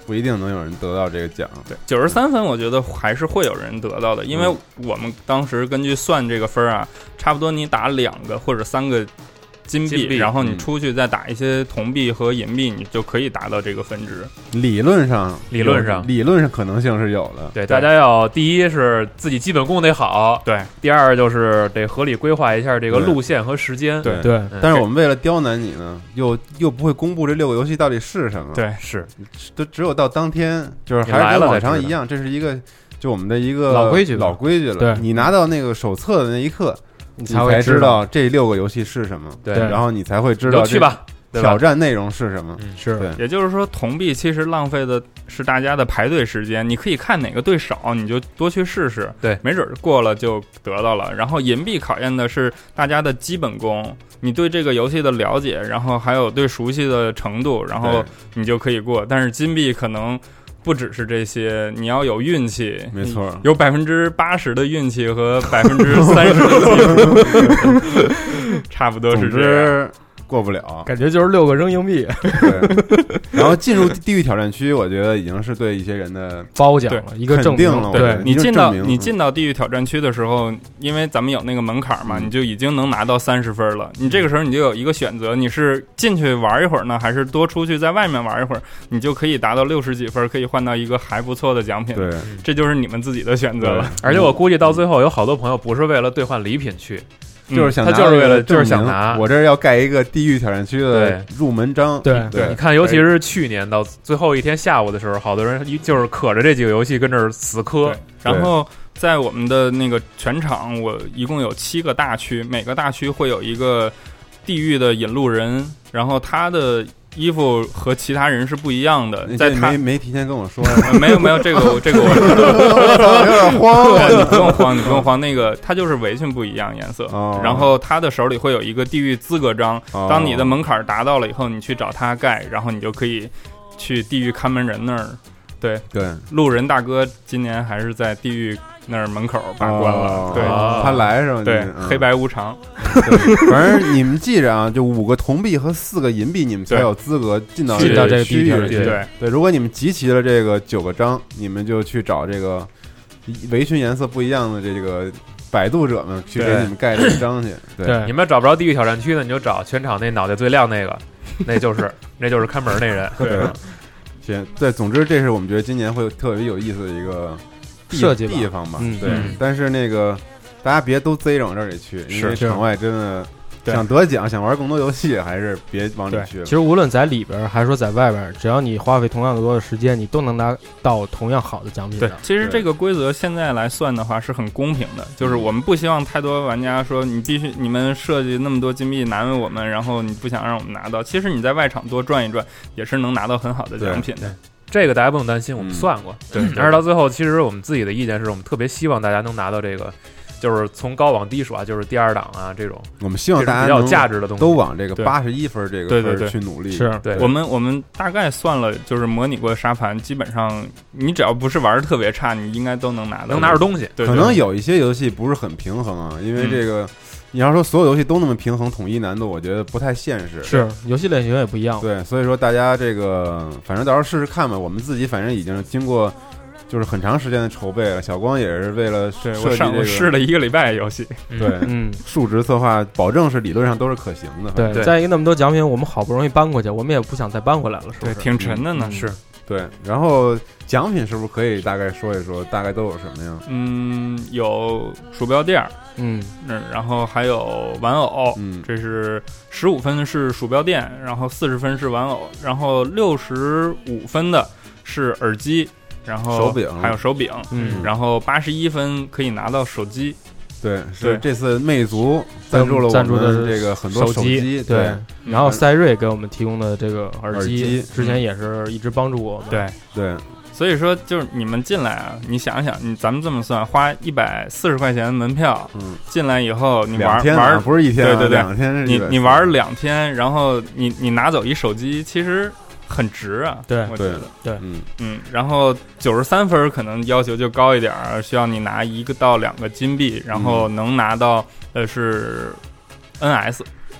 S3: 不一定能有人得到这个奖。
S6: 对，九十三分我觉得还是会有人得到的，因为我们当时根据算这个分啊，差不多你打两个或者三个金币，
S4: 金币
S6: 然后你出去再打一些铜币和银币，你就可以达到这个分值。
S3: 理论上，
S4: 理论上，
S3: 理论上可能性是有的。
S4: 对，大家要第一是自己基本功得好，
S6: 对；
S4: 第二就是得合理规划一下这个路线和时间。
S3: 对
S5: 对、
S4: 嗯。
S3: 但是我们为了刁难你呢，又又不会公布这六个游戏到底是什么。
S6: 对，
S4: 是，
S3: 都只有到当天，就是还是跟往常一样，这是一个就我们的一个
S5: 老规矩，
S3: 老规矩了。
S5: 对，
S3: 你拿到那个手册的那一刻。
S5: 你
S3: 才会知道这六个游戏是什么，
S4: 对，
S3: 然后你才会知道
S4: 去吧
S3: 挑战内容是什么。
S5: 嗯，是，
S3: 对，
S6: 也就是说，铜币其实浪费的是大家的排队时间。你可以看哪个队少，你就多去试试，
S4: 对，
S6: 没准过了就得到了。然后银币考验的是大家的基本功，你对这个游戏的了解，然后还有对熟悉的程度，然后你就可以过。但是金币可能不只是这些，你要有运气，
S3: 没错，
S6: 有百分之八十的运气和百分之三十的技术，差不多是这样。
S3: 过不了，
S5: 感觉就是六个扔硬币。
S3: 对，然后进入地狱挑战区，我觉得已经是对一些人的
S5: 褒奖了，一个证
S3: 明了。
S6: 对，你进到你
S3: 进
S6: 到地狱挑战区的时候，因为咱们有那个门槛嘛，
S3: 嗯、
S6: 你就已经能拿到三十分了。你这个时候你就有一个选择，你是进去玩一会儿呢，还是多出去在外面玩一会儿？你就可以达到六十几分，可以换到一个还不错的奖品。
S3: 对，
S6: 这就是你们自己的选择了。
S4: 而且我估计到最后有好多朋友不是为了兑换礼品去。
S3: 就是想
S4: 他就是为了就是想拿，
S3: 我这要盖一个地狱挑战区的入门章。
S5: 对
S3: 对，
S4: 你看，尤其是去年到最后一天下午的时候，好多人就是可着这几个游戏跟这儿死磕。
S6: 然后在我们的那个全场，我一共有七个大区，每个大区会有一个地狱的引路人，然后他的衣服和其他人是不一样的，在他
S3: 没没提前跟我说，
S6: 没有没有这个这个我
S3: 有点慌了，
S6: 你不用慌，你不用慌，那个他就是围裙不一样颜色，
S3: 哦、
S6: 然后他的手里会有一个地狱资格章，
S3: 哦、
S6: 当你的门槛达到了以后，你去找他盖，然后你就可以去地狱看门人那儿。对
S3: 对，
S6: 路人大哥今年还是在地狱那儿门口把关了，
S3: 哦、
S6: 对，
S3: 他来是吧？
S6: 对，
S3: 嗯、
S6: 黑白无常。
S3: 反正你们记着啊，就五个铜币和四个银币，你们才有资格进到
S5: 进到这个
S3: 区域里去。
S6: 对
S3: 对，如果你们集齐了这个九个章，你们就去找这个围裙颜色不一样的这个摆渡者们去给你们盖这个章去。对，
S5: 对
S4: 你们要找不着地狱挑战区呢，你就找全场那脑袋最亮那个，那就是那就是看门那人。
S3: 对。行，对，总之这是我们觉得今年会特别有意思的一个
S5: 设计
S3: 地方吧。
S5: 嗯、
S3: 对、
S5: 嗯，
S3: 但是那个大家别都贼往这里去，因为场外真的想得奖、想玩更多游戏，还是别往里去了。
S5: 其实无论在里边还是说在外边，只要你花费同样的多的时间，你都能拿到同样好的奖品的。
S6: 对，其实这个规则现在来算的话是很公平的，就是我们不希望太多玩家说你必须你们设计那么多金币难为我们，然后你不想让我们拿到。其实你在外场多转一转，也是能拿到很好的奖品的。
S4: 这个大家不用担心，我们算过。
S6: 对，
S4: 但是到最后，其实我们自己的意见是我们特别希望大家能拿到这个。就是从高往低数啊，就是第二档啊，这种
S3: 我们希望大家
S4: 比较有价值的东西
S3: 都往这个八十一分这个分去努力。
S5: 是，
S4: 对，
S6: 我们我们大概算了，就是模拟过的沙盘，基本上你只要不是玩的特别差，你应该都能拿到，
S4: 能拿着东西。
S6: 对，
S3: 可能有一些游戏不是很平衡啊，因为这个、嗯、你要说所有游戏都那么平衡，统一难度，我觉得不太现实。
S5: 是，游戏类型也不一样。
S3: 对，所以说大家这个反正到时候试试看吧。我们自己反正已经经过。就是很长时间的筹备了，小光也是为了设计、这个、
S6: 我上我试了一个礼拜游戏，
S3: 对，嗯，数值策划保证是理论上都是可行的。
S5: 对，
S4: 对
S5: 再一个那么多奖品，我们好不容易搬过去，我们也不想再搬回来了，是不是？
S6: 对，挺沉的呢，
S3: 嗯、
S6: 是。
S3: 对，然后奖品是不是可以大概说一说，大概都有什么呀？
S6: 嗯，有鼠标垫，
S5: 嗯
S6: 嗯，然后还有玩偶，
S3: 嗯，
S6: 这是十五分是鼠标垫，然后四十分是玩偶，然后六十五分的是耳机。然后
S3: 手柄
S6: 还有手柄，
S5: 嗯，
S6: 然后八十一分可以拿到手机，
S3: 对，是这次魅族赞助了我们这个很多手
S5: 机，
S3: 对，
S5: 对，然后赛睿给我们提供的这个耳
S3: 机，
S5: 之前也是一直帮助我们，
S6: 对
S3: 对，
S6: 所以说就是你们进来啊，你想想，你咱们这么算，花一百四十块钱的门票，
S3: 嗯，
S6: 进来以后你玩
S3: 天
S6: 玩
S3: 不是一天，
S6: 对对对，
S3: 两天，
S6: 你你玩两天，然后你你拿走一手机，其实。很值啊，
S5: 对，
S6: 我觉得
S5: 对，
S6: 嗯嗯，然后九十三分可能要求就高一点，需要你拿一个到两个金币，然后能拿到呃是 N S，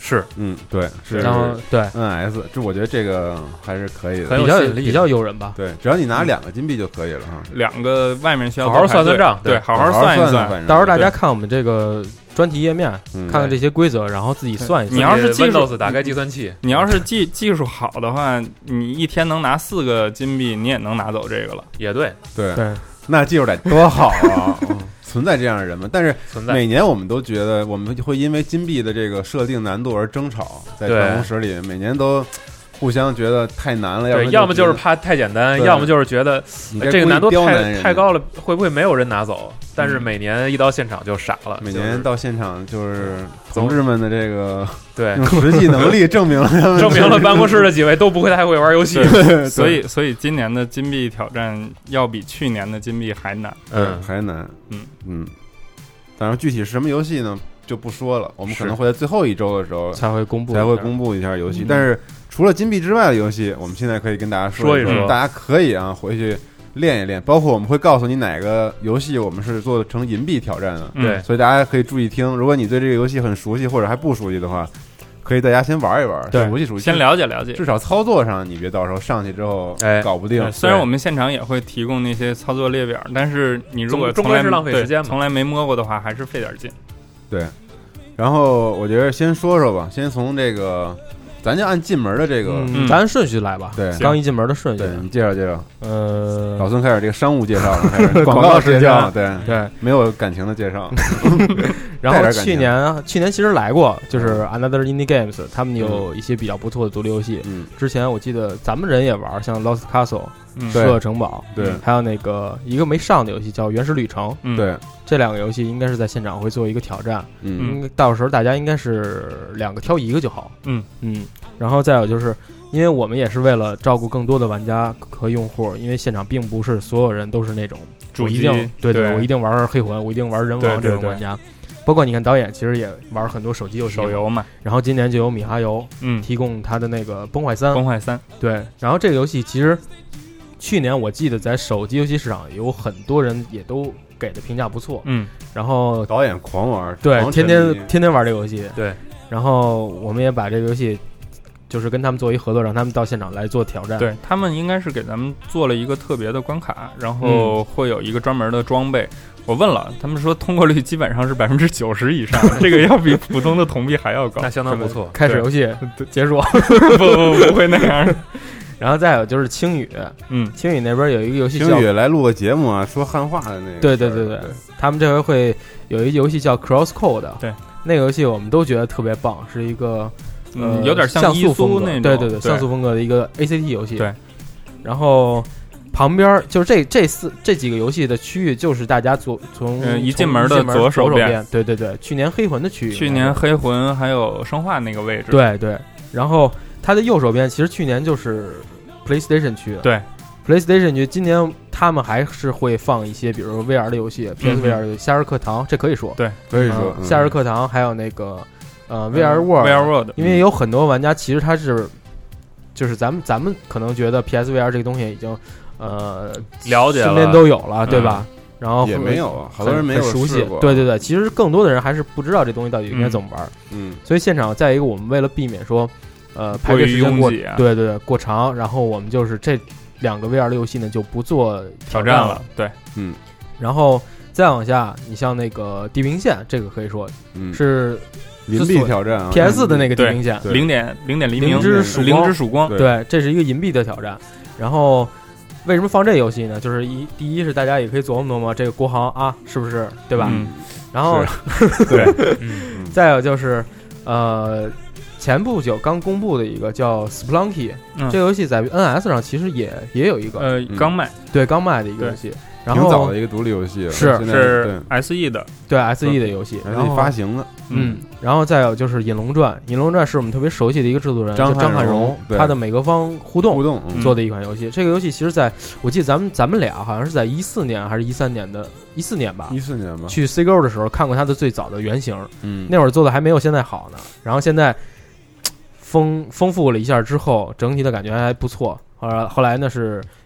S4: 是，
S3: 嗯，对，是。
S5: 然后对
S3: N S， 这我觉得这个还是可以的，
S5: 比较比较诱人吧。
S3: 对，只要你拿两个金币就可以了哈。
S6: 两个外面需要
S4: 好好算算账，
S6: 对，好
S3: 好
S6: 算一
S3: 算。
S6: 算。
S5: 到时候大家看我们这个专题页面，
S3: 嗯、
S5: 看看这些规则，然后自己算一算。
S6: 你要是技术
S4: Windows 打开计算器，
S6: 你要是技技术好的话，你一天能拿四个金币，你也能拿走这个了。
S4: 也对，
S3: 对
S5: 对，
S3: 那技术得多好啊！嗯存在这样的人吗？但是
S4: 存在
S3: 每年我们都觉得我们会因为金币的这个设定难度而争吵，在办公室里每年都互相觉得太难了，要
S4: 对，要么就是怕太简单，要么就是觉得这个难度太太高了，会不会没有人拿走？但是每年一到现场就傻了，
S3: 每年到现场就是同志们的这个
S4: 对
S3: 用实际能力证明了他们
S4: 证明了办公室的几位都不会太会玩游戏，
S6: 所以所以今年的金币挑战要比去年的金币还难，
S3: 嗯，还难，
S6: 嗯
S3: 嗯。当然具体是什么游戏呢就不说了，我们可能会在最后一周的时候
S5: 才会公布
S3: 才会公布一下游戏，但是除了金币之外的游戏，我们现在可以跟大家
S4: 说
S3: 一说，大家可以啊回去练一练，包括我们会告诉你哪个游戏我们是做成银币挑战的，
S4: 对，
S3: 所以大家可以注意听。如果你对这个游戏很熟悉或者还不熟悉的话，可以大家先玩一玩，
S5: 对，
S3: 熟悉熟悉，
S6: 先了解了解，
S3: 至少操作上你别到时候上去之后搞不定。
S6: 哎、虽然我们现场也会提供那些操作列表，但是你如果从来
S4: 是浪费时间
S6: 从来没摸过的话，还是费点劲。
S3: 对，然后我觉得先说说吧，先从这个。咱就按进门的这个，
S5: 嗯、咱按顺序来吧。
S3: 对，
S5: 刚一进门的顺序。
S3: 对，你介绍介绍。
S5: 呃，
S3: 老孙开始这个商务介绍了，开始广告介绍，对
S5: 对，
S3: 没有感情的介绍。
S5: 然后去年去年其实来过，就是 Another Indie Games， 他们有一些比较不错的独立游戏。
S3: 嗯，
S5: 之前我记得咱们人也玩，像 Lost Castle、
S6: 嗯、
S5: 失落城堡，
S3: 对，
S5: 还有那个一个没上的游戏叫原始旅程，
S6: 嗯、
S3: 对。
S5: 这两个游戏应该是在现场会做一个挑战，
S3: 嗯，
S5: 到时候大家应该是两个挑一个就好，
S6: 嗯
S5: 嗯，然后再有就是，因为我们也是为了照顾更多的玩家和用户，因为现场并不是所有人都是那种我一定对
S6: 对
S5: 我一定玩黑魂，我一定玩人王这种玩家，包括你看导演其实也玩很多手机游戏，
S6: 手游嘛，
S5: 然后今年就有米哈游，
S6: 嗯，
S5: 提供他的那个崩坏三，
S6: 崩坏三，
S5: 对，然后这个游戏其实去年我记得在手机游戏市场有很多人也都。给的评价不错，
S6: 嗯，
S5: 然后
S3: 导演狂玩，
S5: 对，天天天天玩这个游戏，
S4: 对，
S5: 然后我们也把这个游戏，就是跟他们做一合作，让他们到现场来做挑战，
S6: 对他们应该是给咱们做了一个特别的关卡，然后会有一个专门的装备。嗯、我问了，他们说通过率基本上是百分之九十以上，这个要比普通的铜币还要高，
S4: 那相当不错。
S5: 开始游戏结束，
S6: 不不不会那样。
S5: 然后再有就是青宇，
S6: 嗯，
S5: 青宇那边有一个游戏叫
S3: 青宇来录个节目啊，说汉化的那个，
S5: 对对对对，他们这回会有一游戏叫 Crosscode，
S6: 对，
S5: 那个游戏我们都觉得特别棒，是一个
S6: 嗯有点
S5: 像
S6: 伊
S5: 苏
S6: 那种，
S5: 对对对，像素风格的一个 A C T 游戏，
S6: 对，
S5: 然后。旁边就是这这四这几个游戏的区域，就是大家左从、
S6: 嗯、一进门
S5: 的
S6: 左手
S5: 边，对对对，去年黑魂的区域，
S6: 去年黑魂还有生化那个位置，
S5: 对对，然后它的右手边其实去年就是 PlayStation 区，
S6: 对
S5: PlayStation 区，今年他们还是会放一些，比如 V R 的游戏 ，P S V R 的《夏日课堂》，这可以说，
S6: 对，
S3: 可以说，
S5: 《夏日课堂》还有那个呃 V R World，V
S6: R World，
S5: 因为有很多玩家其实他是，就是咱们咱们可能觉得 P S V R 这个东西已经。呃，
S4: 了解了，
S5: 身边都有了，对吧？嗯、然后
S3: 也没有啊，好多人没有
S5: 熟悉。对对对，其实更多的人还是不知道这东西到底应该怎么玩。
S3: 嗯，
S5: 所以现场再一个，我们为了避免说，呃，排队时间过，
S6: 啊、
S5: 对对对，过长，然后我们就是这两个 V R 的游戏呢就不做
S6: 挑
S5: 战
S6: 了。对，
S3: 嗯，
S5: 然后再往下，你像那个地平线，这个可以说是。
S3: 银币挑战啊
S5: ，P S 的那个地平线，
S6: 零点零点黎明，
S5: 零之曙
S6: 零之曙光，
S5: 对，这是一个银币的挑战。然后为什么放这游戏呢？就是一第一是大家也可以琢磨琢磨这个国行啊，是不是对吧？
S6: 嗯、
S5: 然后
S3: 对，
S5: 嗯，再有就是呃，前不久刚公布的一个叫 Spelunky，、嗯、这个游戏在 N S 上其实也也有一个
S6: 呃刚卖，
S5: 对刚卖的一个游戏。然后
S3: 挺早的一个独立游戏，
S5: 是
S6: 是 S E 的，
S5: 对 S E 的游戏，
S3: 然后发行的，
S5: 嗯，然后再有就是《引龙传》，《引龙传》是我们特别熟悉的一个制作人张
S3: 张
S5: 翰荣，他的每个方互动
S3: 互动
S5: 做的一款游戏。这个游戏其实在我记得咱们咱们俩好像是在一四年还是一三年的，一四年吧，
S3: 一四年吧，
S5: 去 C G O 的时候看过他的最早的原型，
S3: 嗯，
S5: 那会儿做的还没有现在好呢。然后现在丰丰富了一下之后，整体的感觉还不错。后来后来呢是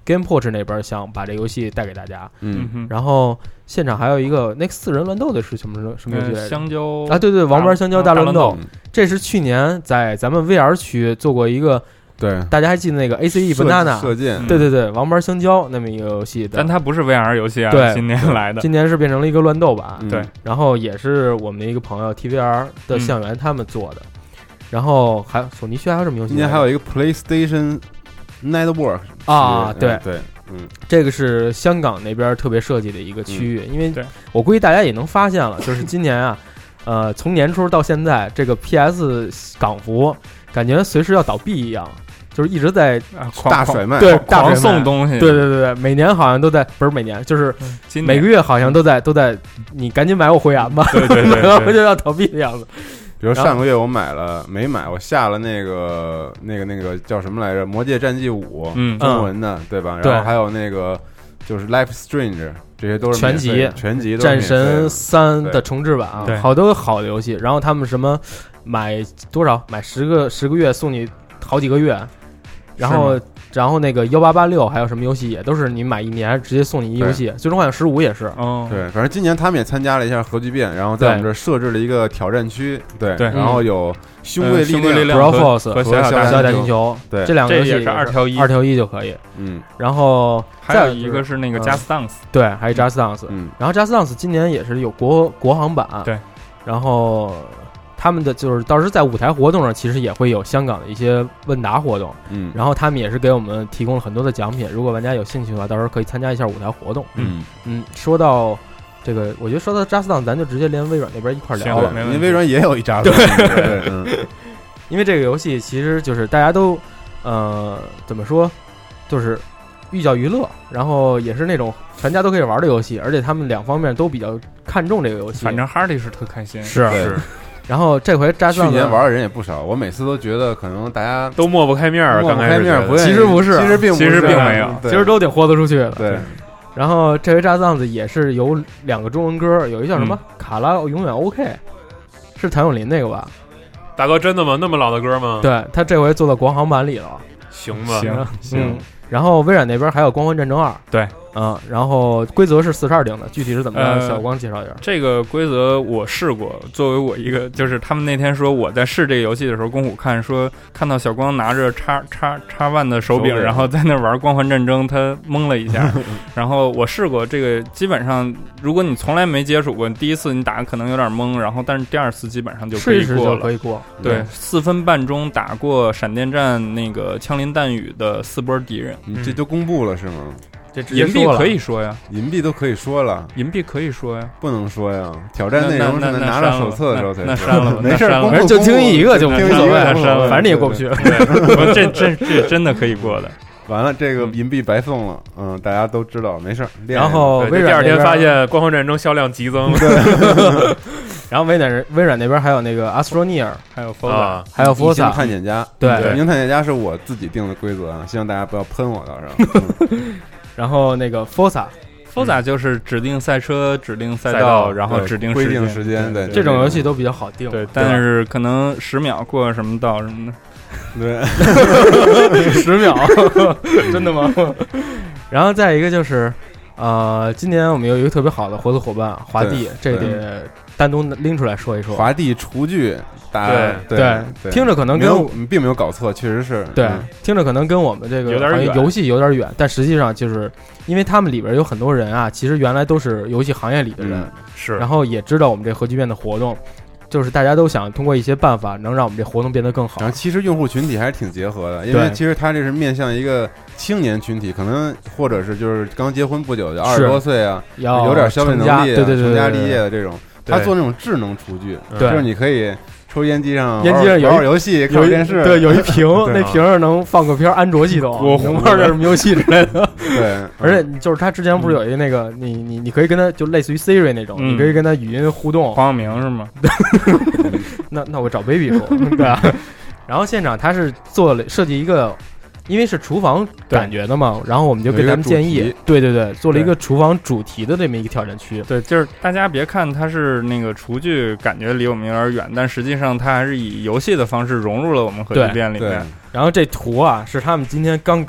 S5: GamePorch 那边想把这游戏带给大家。
S3: 嗯，
S5: 然后现场还有一个那个四人乱斗的是什么什么游戏来着？
S6: 香蕉
S5: 啊，对对，王牌香蕉大乱斗，
S3: 嗯、
S5: 这是去年在咱们 V R 区做过一个。
S3: 对，
S5: 大家还记得那个 A C E Banana
S3: 射箭？
S5: 对对对，王牌香蕉那么一个游戏的，
S6: 但它不是 V R 游戏啊，
S5: 对，
S6: 今年来的，
S5: 今年是变成了一个乱斗版，
S3: 嗯、
S6: 对，
S5: 然后也是我们的一个朋友 T V R 的向源他们做的，嗯、然后还有索尼区还有什么游戏？
S3: 今年还有一个 PlayStation Network
S5: 啊，对
S3: 对，嗯，
S5: 这个是香港那边特别设计的一个区域，
S3: 嗯、
S5: 因为我估计大家也能发现了，就是今年啊，呃，从年初到现在，这个 P S 港服感觉随时要倒闭一样。就是一直在
S3: 大甩卖，
S5: 对，大
S6: 狂送东西，
S5: 对对对对，每年好像都在，不是每年，就是每个月好像都在都在，你赶紧买我会员吧，
S6: 对对对，
S5: 然后就要倒闭的样子。
S3: 比如上个月我买了没买，我下了那个那个那个叫什么来着，《魔界战记五》，
S6: 嗯，
S3: 中文的，对吧？然后还有那个就是 Life Strange， 这些都是
S5: 全集，
S3: 全集都
S5: 战神三的重置版啊，
S6: 对，
S5: 好多好的游戏。然后他们什么买多少买十个十个月送你好几个月。然后，然后那个幺八八六还有什么游戏也都是你买一年直接送你一游戏，最终幻想十五也是。
S6: 哦，
S3: 对，反正今年他们也参加了一下核聚变，然后在我们这设置了一个挑战区，对，
S6: 对，
S3: 然后有兄弟
S6: 力量
S5: Broforce
S3: 和
S5: 小小大星球，
S3: 对，
S5: 这两个游戏
S6: 也是二挑一，
S5: 二挑一就可以。
S3: 嗯，
S5: 然后
S6: 还有一个是那个 Just Dance，
S5: 对，还有 Just Dance，
S3: 嗯，
S5: 然后 Just Dance 今年也是有国国行版，
S6: 对，
S5: 然后。他们的就是到时在舞台活动上，其实也会有香港的一些问答活动，
S3: 嗯，
S5: 然后他们也是给我们提供了很多的奖品，如果玩家有兴趣的话，到时候可以参加一下舞台活动。
S3: 嗯
S5: 嗯，说到这个，我觉得说到 Just Dance， 咱就直接连微软那边一块聊了，
S3: 因为微软也有一 Just Dance， 对，嗯，
S5: 因为这个游戏其实就是大家都呃怎么说，就是寓教于乐，然后也是那种全家都可以玩的游戏，而且他们两方面都比较看重这个游戏。
S6: 反正哈利是特开心，
S5: 是是。然后这回扎
S3: 去年玩的人也不少，我每次都觉得可能大家
S4: 都抹不开面儿，
S3: 抹不开面儿，
S5: 其实不是，
S3: 其实并
S6: 其实并没有，
S5: 其实都挺豁得出去的。
S3: 对。
S5: 然后这回扎藏子也是有两个中文歌，有一叫什么、
S6: 嗯、
S5: 卡拉永远 OK， 是谭咏麟那个吧？
S4: 大哥，真的吗？那么老的歌吗？
S5: 对，他这回做到国行版里了。
S4: 行吧，
S6: 行行。
S5: 嗯然后微软那边还有《光环战争二》，
S6: 对，
S5: 嗯，然后规则是四十二定的，具体是怎么样？
S6: 呃、
S5: 小光介绍一下。
S6: 这个规则我试过，作为我一个，就是他们那天说我在试这个游戏的时候，公虎看说看到小光拿着叉叉叉 one 的手柄，然后在那玩《光环战争》，他懵了一下。然后我试过这个，基本上如果你从来没接触过，第一次你打可能有点懵，然后但是第二次基本上就可以过了，
S5: 可以过。
S6: 对，四分半钟打过闪电战那个枪林弹雨的四波敌人。
S3: 你这都公布了是吗？
S5: 这直接
S6: 银币可以说呀，
S3: 银币都可以说了，
S6: 银币可以说呀，
S3: 不能说呀。挑战内容是拿到手册的时候才说。
S6: 那删了吧，
S3: 没事，
S5: 没事，就听一个就无所谓，反正你也过不去。
S6: 对，这这这真的可以过的。
S3: 完了，这个银币白送了，嗯，大家都知道，没事。
S5: 然后微软
S4: 第二天发现《光环战争》销量急增。
S5: 然后微软微软那边还有那个 Astroneer，
S6: 还有 Forza，
S5: 还有 Forza
S3: 探险家。
S5: 对，
S3: 隐形探险家是我自己定的规则啊，希望大家不要喷我到时候。
S5: 然后那个 Forza。
S6: Forza 就是指定赛车、指定赛道，然后指定
S3: 规定时间，对，
S5: 这种游戏都比较好定。
S6: 对，但是可能十秒过什么道什么的。
S3: 对，
S5: 十秒，真的吗？然后再一个就是，呃，今年我们有一个特别好的合作伙伴华帝，这得单独拎出来说一说。
S3: 华帝厨具，大
S5: 家对
S3: 对,
S5: 对，听着可能跟
S3: 我们并没有搞错，确实是
S5: 对，嗯、听着可能跟我们这个行业游戏有点远，但实际上就是因为他们里边有很多人啊，其实原来都是游戏行业里的人，
S3: 嗯、
S4: 是，
S5: 然后也知道我们这核聚变的活动。就是大家都想通过一些办法能让我们这活动变得更好。
S3: 然后其实用户群体还是挺结合的，因为其实它这是面向一个青年群体，可能或者是就是刚结婚不久就二十多岁啊，有点消费能力、啊，
S5: 对对对，
S3: 成家立业的这种。他做那种智能厨具，就是你可以抽烟机上
S5: 烟机上
S3: 玩玩游戏、看电视，
S5: 对，有一屏，那屏上能放个片安卓系统，能玩点什么游戏之类的。
S3: 对，
S5: 而且就是他之前不是有一个那个，你你你可以跟他就类似于 Siri 那种，你可以跟他语音互动。
S6: 黄晓明是吗？
S5: 那那我找 baby 说，对啊。然后现场他是做了设计一个。因为是厨房感觉的嘛，然后我们就跟他们建议，对对对，做了一个厨房主题的这么一个挑战区。
S6: 对，就是大家别看它是那个厨具，感觉离我们有点远，但实际上它还是以游戏的方式融入了我们核聚变里面。
S5: 然后这图啊，是他们今天刚给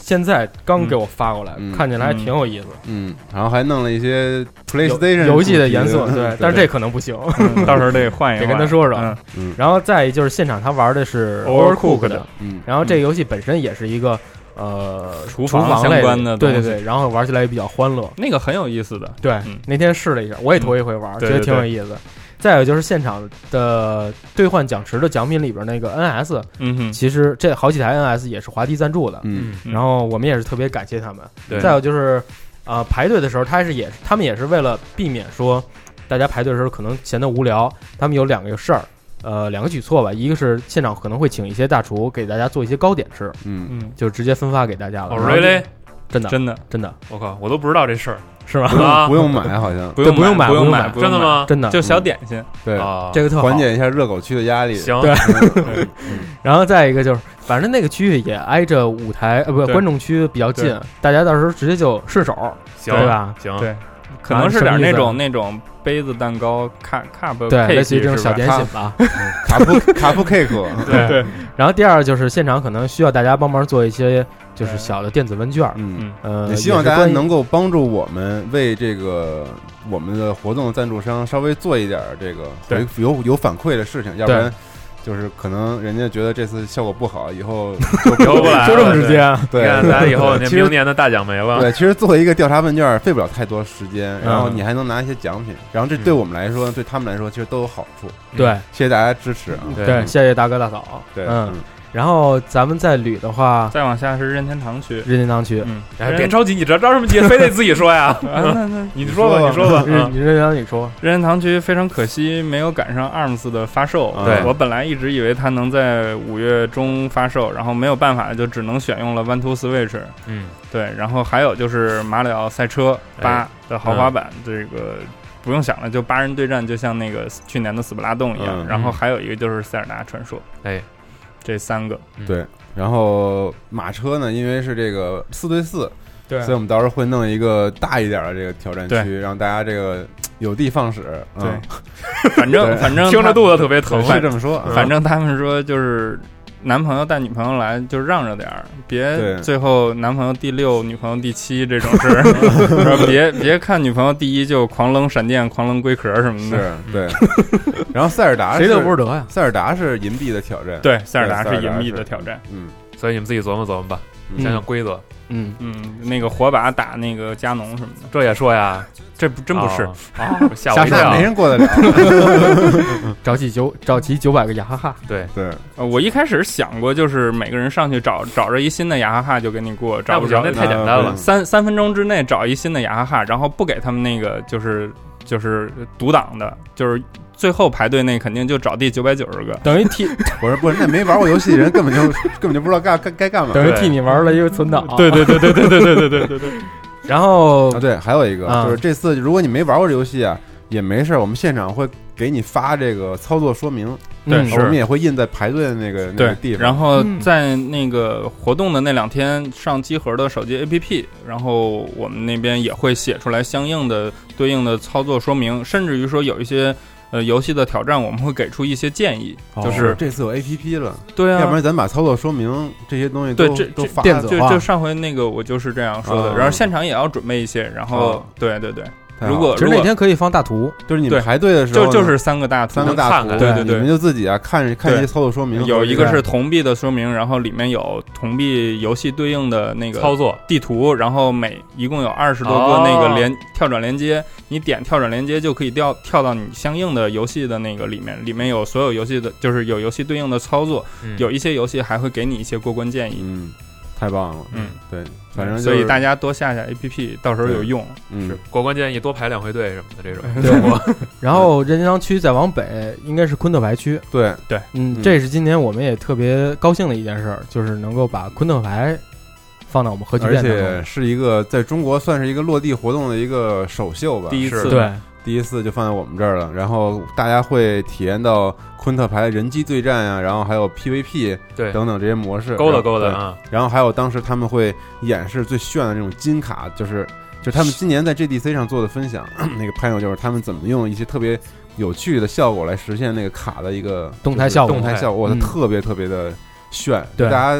S5: 现在刚给我发过来，
S3: 嗯、
S5: 看起来还挺有意思。
S3: 嗯，然后还弄了一些 PlayStation
S5: 游戏的颜色，
S3: 对，
S5: 对，但是这可能不行，
S6: 嗯、到时候得换一
S5: 得跟他说说。
S6: 嗯
S3: 嗯，
S5: 然后再就是现场他玩的是
S6: Overcooked
S5: 的，
S3: 嗯，
S5: 然后这个游戏本身也是一个呃
S6: 厨
S5: 房
S6: 相关的，
S5: 对对对，然后玩起来也比较欢乐，
S6: 那个很有意思的。
S5: 对，
S6: 嗯、
S5: 那天试了一下，我也头一回玩，
S6: 嗯、
S5: 觉得挺有意思。再有就是现场的兑换奖池的奖品里边那个 N S，
S6: 嗯哼，
S5: 其实这好几台 N S 也是华帝赞助的，
S3: 嗯，
S5: 然后我们也是特别感谢他们。
S6: 对，
S5: 再有就是呃排队的时候，他是也他们也是为了避免说大家排队的时候可能闲得无聊，他们有两个事儿，呃两个举措吧，一个是现场可能会请一些大厨给大家做一些糕点吃，
S3: 嗯嗯，
S5: 就直接分发给大家了。
S4: 哦 really？
S5: 真的
S6: 真的
S5: 真的，
S4: 我靠，我都不知道这事儿。
S5: 是吗？
S3: 啊，不用买，好像
S6: 不用
S5: 不用买，
S6: 不用
S5: 买，
S4: 真的吗？
S5: 真的，
S6: 就小点心。
S3: 对，
S5: 这个特好，
S3: 缓解一下热狗区的压力。
S4: 行，
S5: 对。然后再一个就是，反正那个区域也挨着舞台，呃，不，观众区比较近，大家到时候直接就顺手，对吧？
S4: 行，
S6: 对，可能是点那种那种杯子蛋糕、卡卡布，
S5: 对，类似于这种小点心吧，
S3: 卡布卡布 cake。
S5: 对对。然后第二就是现场可能需要大家帮忙做一些。就是小的电子问卷，
S3: 嗯
S5: 呃，
S3: 也希望大家能够帮助我们为这个我们的活动赞助商稍微做一点这个有有反馈的事情，要不然就是可能人家觉得这次效果不好，以后就
S4: 不来，
S5: 就这么直接。
S3: 对，
S4: 大家以后那明年的大奖没了。
S3: 对，其实做一个调查问卷费不了太多时间，然后你还能拿一些奖品，然后这对我们来说，对他们来说，其实都有好处。
S5: 对，
S3: 谢谢大家支持啊！
S5: 对，谢谢大哥大嫂。
S3: 对，
S5: 嗯。然后咱们再捋的话，
S6: 再往下是任天堂区。
S5: 任天堂区，
S6: 嗯，
S4: 哎，别着急，你着着什么急？非得自己说呀？
S6: 啊，那那
S4: 你说吧，你说吧。
S5: 任任天堂，你说。
S6: 任天堂区非常可惜没有赶上 A R M S 的发售。
S4: 对，
S6: 我本来一直以为它能在五月中发售，然后没有办法，就只能选用了 One to Switch。
S4: 嗯，
S6: 对。然后还有就是马里奥赛车八的豪华版，这个不用想了，就八人对战，就像那个去年的斯普拉洞一样。然后还有一个就是塞尔达传说。
S4: 哎，
S6: 这三个
S3: 对。然后马车呢，因为是这个四对四，
S5: 对，
S3: 所以我们到时候会弄一个大一点的这个挑战区，让大家这个有的放矢。
S6: 对，反正反正
S4: 听着肚子特别疼，
S3: 是这么说。
S6: 反正他们说就是男朋友带女朋友来就让着点儿，别最后男朋友第六，女朋友第七这种事儿。别别看女朋友第一就狂扔闪电、狂扔龟壳什么的。
S3: 是，对。然后塞尔达
S5: 谁都不是得呀，
S3: 塞尔达是银币的挑战。
S6: 对，塞尔达是银币的挑战。
S3: 嗯，
S4: 所以你们自己琢磨琢磨吧，想想规则。
S5: 嗯
S6: 嗯，那个火把打那个加农什么的，
S4: 这也说呀，
S6: 这不真不是
S4: 啊，吓我一跳，
S3: 没人过得了。
S5: 找齐九找齐九百个雅哈哈，
S4: 对
S3: 对。
S6: 呃，我一开始想过，就是每个人上去找找着一新的雅哈哈就给你过，找不着
S4: 那太简单了，
S6: 三三分钟之内找一新的雅哈哈，然后不给他们那个就是就是独挡的，就是。最后排队那肯定就找第九百九十个，
S5: 等于替
S3: 不是不是那没玩过游戏的人根本就根本就不知道该该该干嘛，
S5: 等于替你玩了一个存档。
S6: 对对对对对对对对对对对。
S5: 然后
S3: 啊对，还有一个、啊、就是这次如果你没玩过这游戏啊，也没事，我们现场会给你发这个操作说明，
S6: 对，
S3: 我们也会印在排队的那个那个地方。
S6: 然后在那个活动的那两天上机核的手机 A P P， 然后我们那边也会写出来相应的对应的操作说明，甚至于说有一些。呃，游戏的挑战我们会给出一些建议，
S3: 哦、
S6: 就是
S3: 这次有 A P P 了，
S6: 对啊，
S3: 要不然咱把操作说明这些东西
S6: 都
S3: 对这
S6: 都
S3: 发
S5: 电子化，
S6: 就就上回那个我就是这样说的，哦、然后现场也要准备一些，然后、哦、对对对。如果
S5: 其实那天可以放大图，
S3: 就是你们排队的时候，
S6: 就就是三个大图，
S3: 三个大图，
S6: 对对对，
S3: 你们就自己啊看看一些操作说明，
S6: 有一个是铜币的说明，然后里面有铜币游戏对应的那个
S4: 操作
S6: 地图，然后每一共有二十多个那个连、哦、跳转连接，你点跳转连接就可以调跳到你相应的游戏的那个里面，里面有所有游戏的，就是有游戏对应的操作，
S4: 嗯、
S6: 有一些游戏还会给你一些过关建议，
S3: 嗯。太棒了，
S6: 嗯，
S3: 对，反正、就是、
S6: 所以大家多下下 A P P， 到时候有用。
S3: 嗯，
S4: 是过关建议多排两回队什么的这种。
S5: 对，然后任天堂区再往北应该是昆特牌区。
S3: 对
S6: 对，
S5: 嗯，这是今年我们也特别高兴的一件事，就是能够把昆特牌放到我们核聚变当中，
S3: 而且是一个在中国算是一个落地活动的一个首秀吧，
S6: 第一次，
S5: 对。
S3: 第一次就放在我们这儿了，然后大家会体验到昆特牌人机对战呀、啊，然后还有 P V P
S4: 对
S3: 等等这些模式，
S4: 勾搭勾搭啊。
S3: 然后还有当时他们会演示最炫的那种金卡，就是就是他们今年在 G D C 上做的分享，那个 panel 就是他们怎么用一些特别有趣的效果来实现那个卡的一个
S5: 动态效果，
S3: 动态效果，它、嗯、特别特别的炫。
S5: 对，
S3: 大家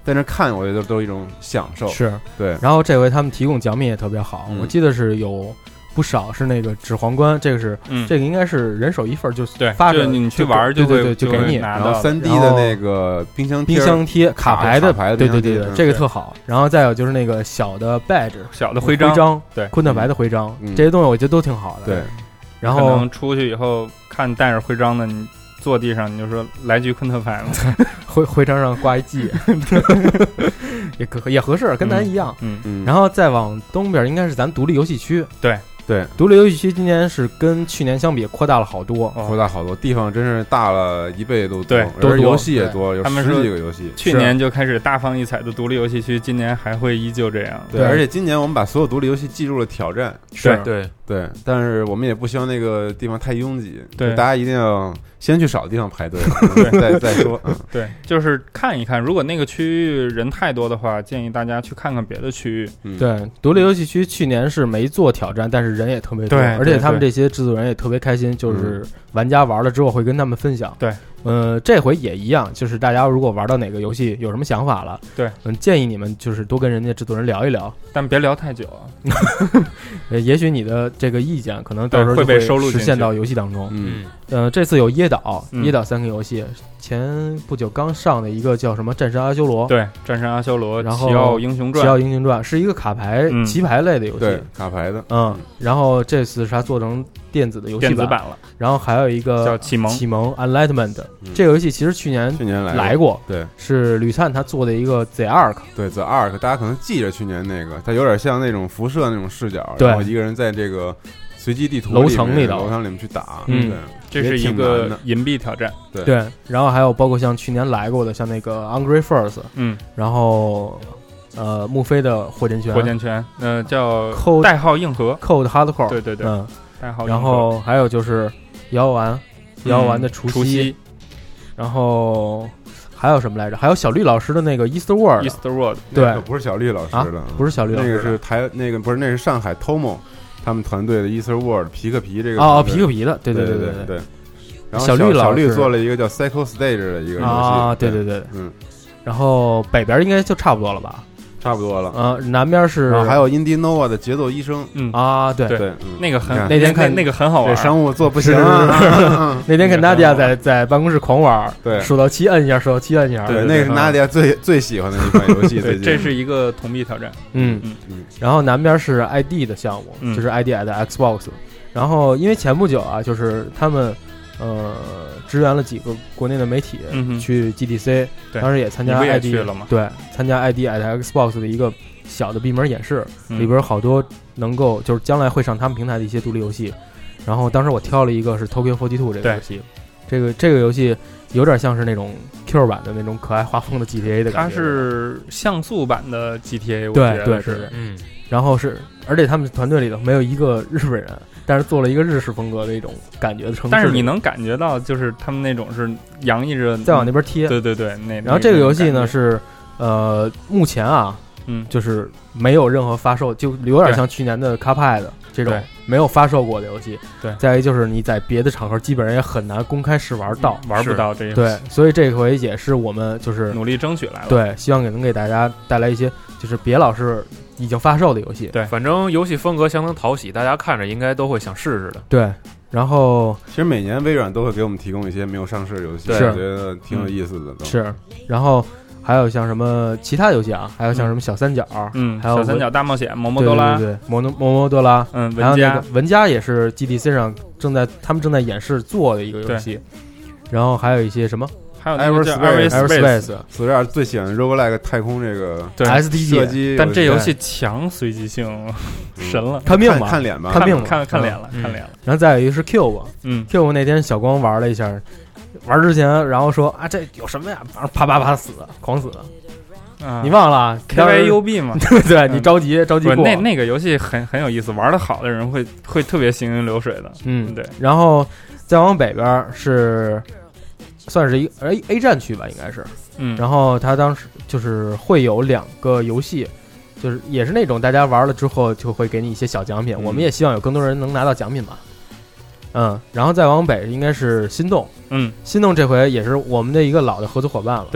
S3: 在那看，我觉得都是一种享受。
S5: 是，
S3: 对。
S5: 然后这回他们提供奖品也特别好，
S3: 嗯、
S5: 我记得是有不少是那个指皇冠，这个是、
S6: 嗯、
S5: 这个应该是人手一份，就
S6: 对
S5: 发着
S6: 你去玩
S5: 就
S6: 会
S5: 对对就给你，
S3: 然后三 D 的那个冰箱
S5: 冰箱贴卡牌的，
S3: 卡牌的
S5: 对对对对，
S3: 嗯、
S5: 这个特好。然后再有就是那个小的 badge，
S6: 小的徽章，
S5: 徽章
S6: 对，
S5: 昆特牌的徽章、
S3: 嗯，
S5: 这些东西我觉得都挺好的。
S3: 对，
S5: 然后
S6: 可能出去以后看带着徽章的你。坐地上你就说来局昆特牌嘛，
S5: 徽徽章上挂一记，也可也合适，跟咱一样。
S6: 嗯
S3: 嗯, 嗯。
S5: 然后再往东边应该是咱独立游戏区，
S6: 对
S3: 对，
S5: 独立游戏区今年是跟去年相比扩大了好多，
S3: 扩大好多，地方真是大了一倍都多，
S6: 对，
S3: 而游戏也多，有十几个游戏。
S6: 去年就开始大放异彩的独立游戏区，今年还会依旧这样。
S3: 对，而且今年我们把所有独立游戏记入了挑战，
S5: 是
S4: 对
S3: 对，但是我们也不希望那个地方太拥挤，
S6: 对，
S3: 大家一定要先去少地方排队，再再说。嗯、
S6: 对，就是看一看，如果那个区域人太多的话，建议大家去看看别的区域。
S3: 嗯、
S5: 对，独立游戏区去年是没做挑战，但是人也特别多，
S6: 对，
S5: 而且他们这些制作人也特别开心，就是玩家玩了之后会跟他们分享。
S6: 对，
S5: 呃，这回也一样，就是大家如果玩到哪个游戏有什么想法了，
S6: 对，
S5: 嗯，建议你们就是多跟人家制作人聊一聊，
S6: 但别聊太久啊。
S5: 也许你的这个意见可能到时候
S6: 会被收录
S5: 实现到游戏当中。
S3: 嗯，
S5: 呃，这次有椰岛、
S6: 嗯、
S5: 椰岛三个游戏，前不久刚上的一个叫什么《战神阿修罗》，
S6: 对，《战神阿修罗》，
S5: 然后
S6: 奇奥英雄传，
S5: 奇奥英雄传是一个卡牌、
S6: 嗯、
S5: 棋牌类的游戏，
S3: 对，卡牌的，
S5: 嗯，然后这次是它做成电子的游戏版，
S6: 电子版了。
S5: 然后还有一个
S6: 叫启蒙，
S5: 启蒙 Enlightenment、
S3: 嗯、
S5: 这个游戏其实去年
S3: 去年来
S5: 来过，
S3: 对，
S5: 是吕灿他做的一个 The Ark，
S3: 对 The Ark， 大家可能记着去年那个，它有点像那种辐射那种视角，
S5: 对，
S3: 然后一个人在这个随机地图
S5: 楼层里头，
S3: 楼层里面去打，
S5: 嗯，
S6: 这是一个银币挑战，
S3: 对
S5: 对，然后还有包括像去年来过的，像那个 Angry Force，
S6: 嗯，
S5: 然后呃穆飞的火箭拳，
S6: 火箭拳，呃叫
S5: Code,
S6: 代号硬核
S5: Code Hardcore，
S6: 对对对，
S5: 嗯，
S6: 代号硬核，
S5: 然后还有就是摇丸，摇丸的除夕，
S6: 除夕，
S5: 然后。还有什么来着？还有小绿老师的那个 East World，East
S6: World，
S5: 对，
S3: 那个不是小绿老师的，
S5: 啊、不是小绿老师，
S3: 那个是台，那个不是，那是上海 Tomo 他们团队的 East World 皮克皮这个
S5: 哦，皮克皮的，对
S3: 对
S5: 对
S3: 对对。然后
S5: 小绿老
S3: 小绿做了一个叫 Cycle Stage 的一个游戏
S5: 啊，对对对，
S3: 嗯。
S5: 然后北边应该就差不多了吧？
S3: 差不多了，
S5: 呃，南边是
S3: 还有 Indinova 的节奏医生，
S6: 嗯
S5: 啊，对
S3: 对，
S6: 那个很
S5: 那天看
S6: 那个很好玩，
S3: 这商务做不行啊。
S5: 那天看娜迪亚在在办公室狂玩，
S3: 对，
S5: 数到七摁一下，数到七摁一下，
S3: 对，那个是娜迪亚最最喜欢的一款游戏。
S6: 对，这是一个同币挑战，
S5: 嗯
S3: 嗯嗯。
S5: 然后南边是 I D 的项目，就是 I D at Xbox。然后因为前不久啊，就是他们呃支援了几个国内的媒体去 G D C，当时也参加 I D
S6: 了嘛，
S5: 对，参加 I D at Xbox 的一个小的闭门演示，里边好多能够就是将来会上他们平台的一些独立游戏。然后当时我挑了一个是 Tokyo 四十二这个游戏，这个这个游戏有点像是那种 Q 版的那种可爱画风的 G T A 的感觉，
S6: 它是像素版的 G T A， 我
S5: 对对
S6: 是，
S5: 嗯。然后是，而且他们团队里头没有一个日本人，但是做了一个日式风格的一种感觉的城市。
S6: 但是你能感觉到，就是他们那种是洋溢着
S5: 再往那边贴。
S6: 对对对，那。
S5: 然后这个游戏呢是，呃，目前啊，
S6: 嗯，
S5: 就是没有任何发售，就有点像去年的 Cuphead 这种没有发售过的游戏。
S6: 对。
S5: 再一就是你在别的场合基本上也很难公开试玩到，
S6: 嗯、玩不到这个。
S5: 对，所以这回也是我们就是
S6: 努力争取来了。
S5: 对，希望也能给大家带来一些，就是别老是。已经发售的游戏，
S4: 对，反正游戏风格相当讨喜，大家看着应该都会想试试的。
S5: 对，然后
S3: 其实每年微软都会给我们提供一些没有上市的游戏，我觉得挺有意思的。
S5: 嗯、是，然后还有像什么其他游戏啊，还有像什么小三角，
S6: 嗯，
S5: 还有
S6: 小三角大冒险、摩摩多拉，
S5: 对对对，摩摩摩多拉，
S6: 嗯，
S5: 还有
S6: 文家，
S5: 那个文家也是 G D C 上正在他们正在演示做的一个游戏，然后还有一些什么。
S6: 还有那个叫 Everspace，
S3: 死这最喜欢 roguelike 太空这个
S5: S D
S3: 射击，
S6: 但这游戏强随机性，神了，
S5: 看命吧，
S3: 看脸吧，
S5: 看命，
S6: 看看脸了，看脸了。
S5: 然后再有一个是 Cube，
S6: 嗯
S5: ，Cube 那天小光玩了一下，玩之前然后说啊这有什么呀，反正啪啪啪死，狂死。
S6: 啊，
S5: 你忘了
S6: K Y U B 嘛？
S5: 对对，你着急着急过。
S6: 那那个游戏很很有意思，玩的好的人会会特别行云流水的。
S5: 嗯，
S6: 对。
S5: 然后再往北边是。算是一个 A A 战区吧，应该是，
S6: 嗯，
S5: 然后他当时就是会有两个游戏，就是也是那种大家玩了之后就会给你一些小奖品，
S3: 嗯、
S5: 我们也希望有更多人能拿到奖品嘛，嗯，然后再往北应该是心动，
S6: 嗯，
S5: 心动这回也是我们的一个老的合作伙伴了，
S6: 对，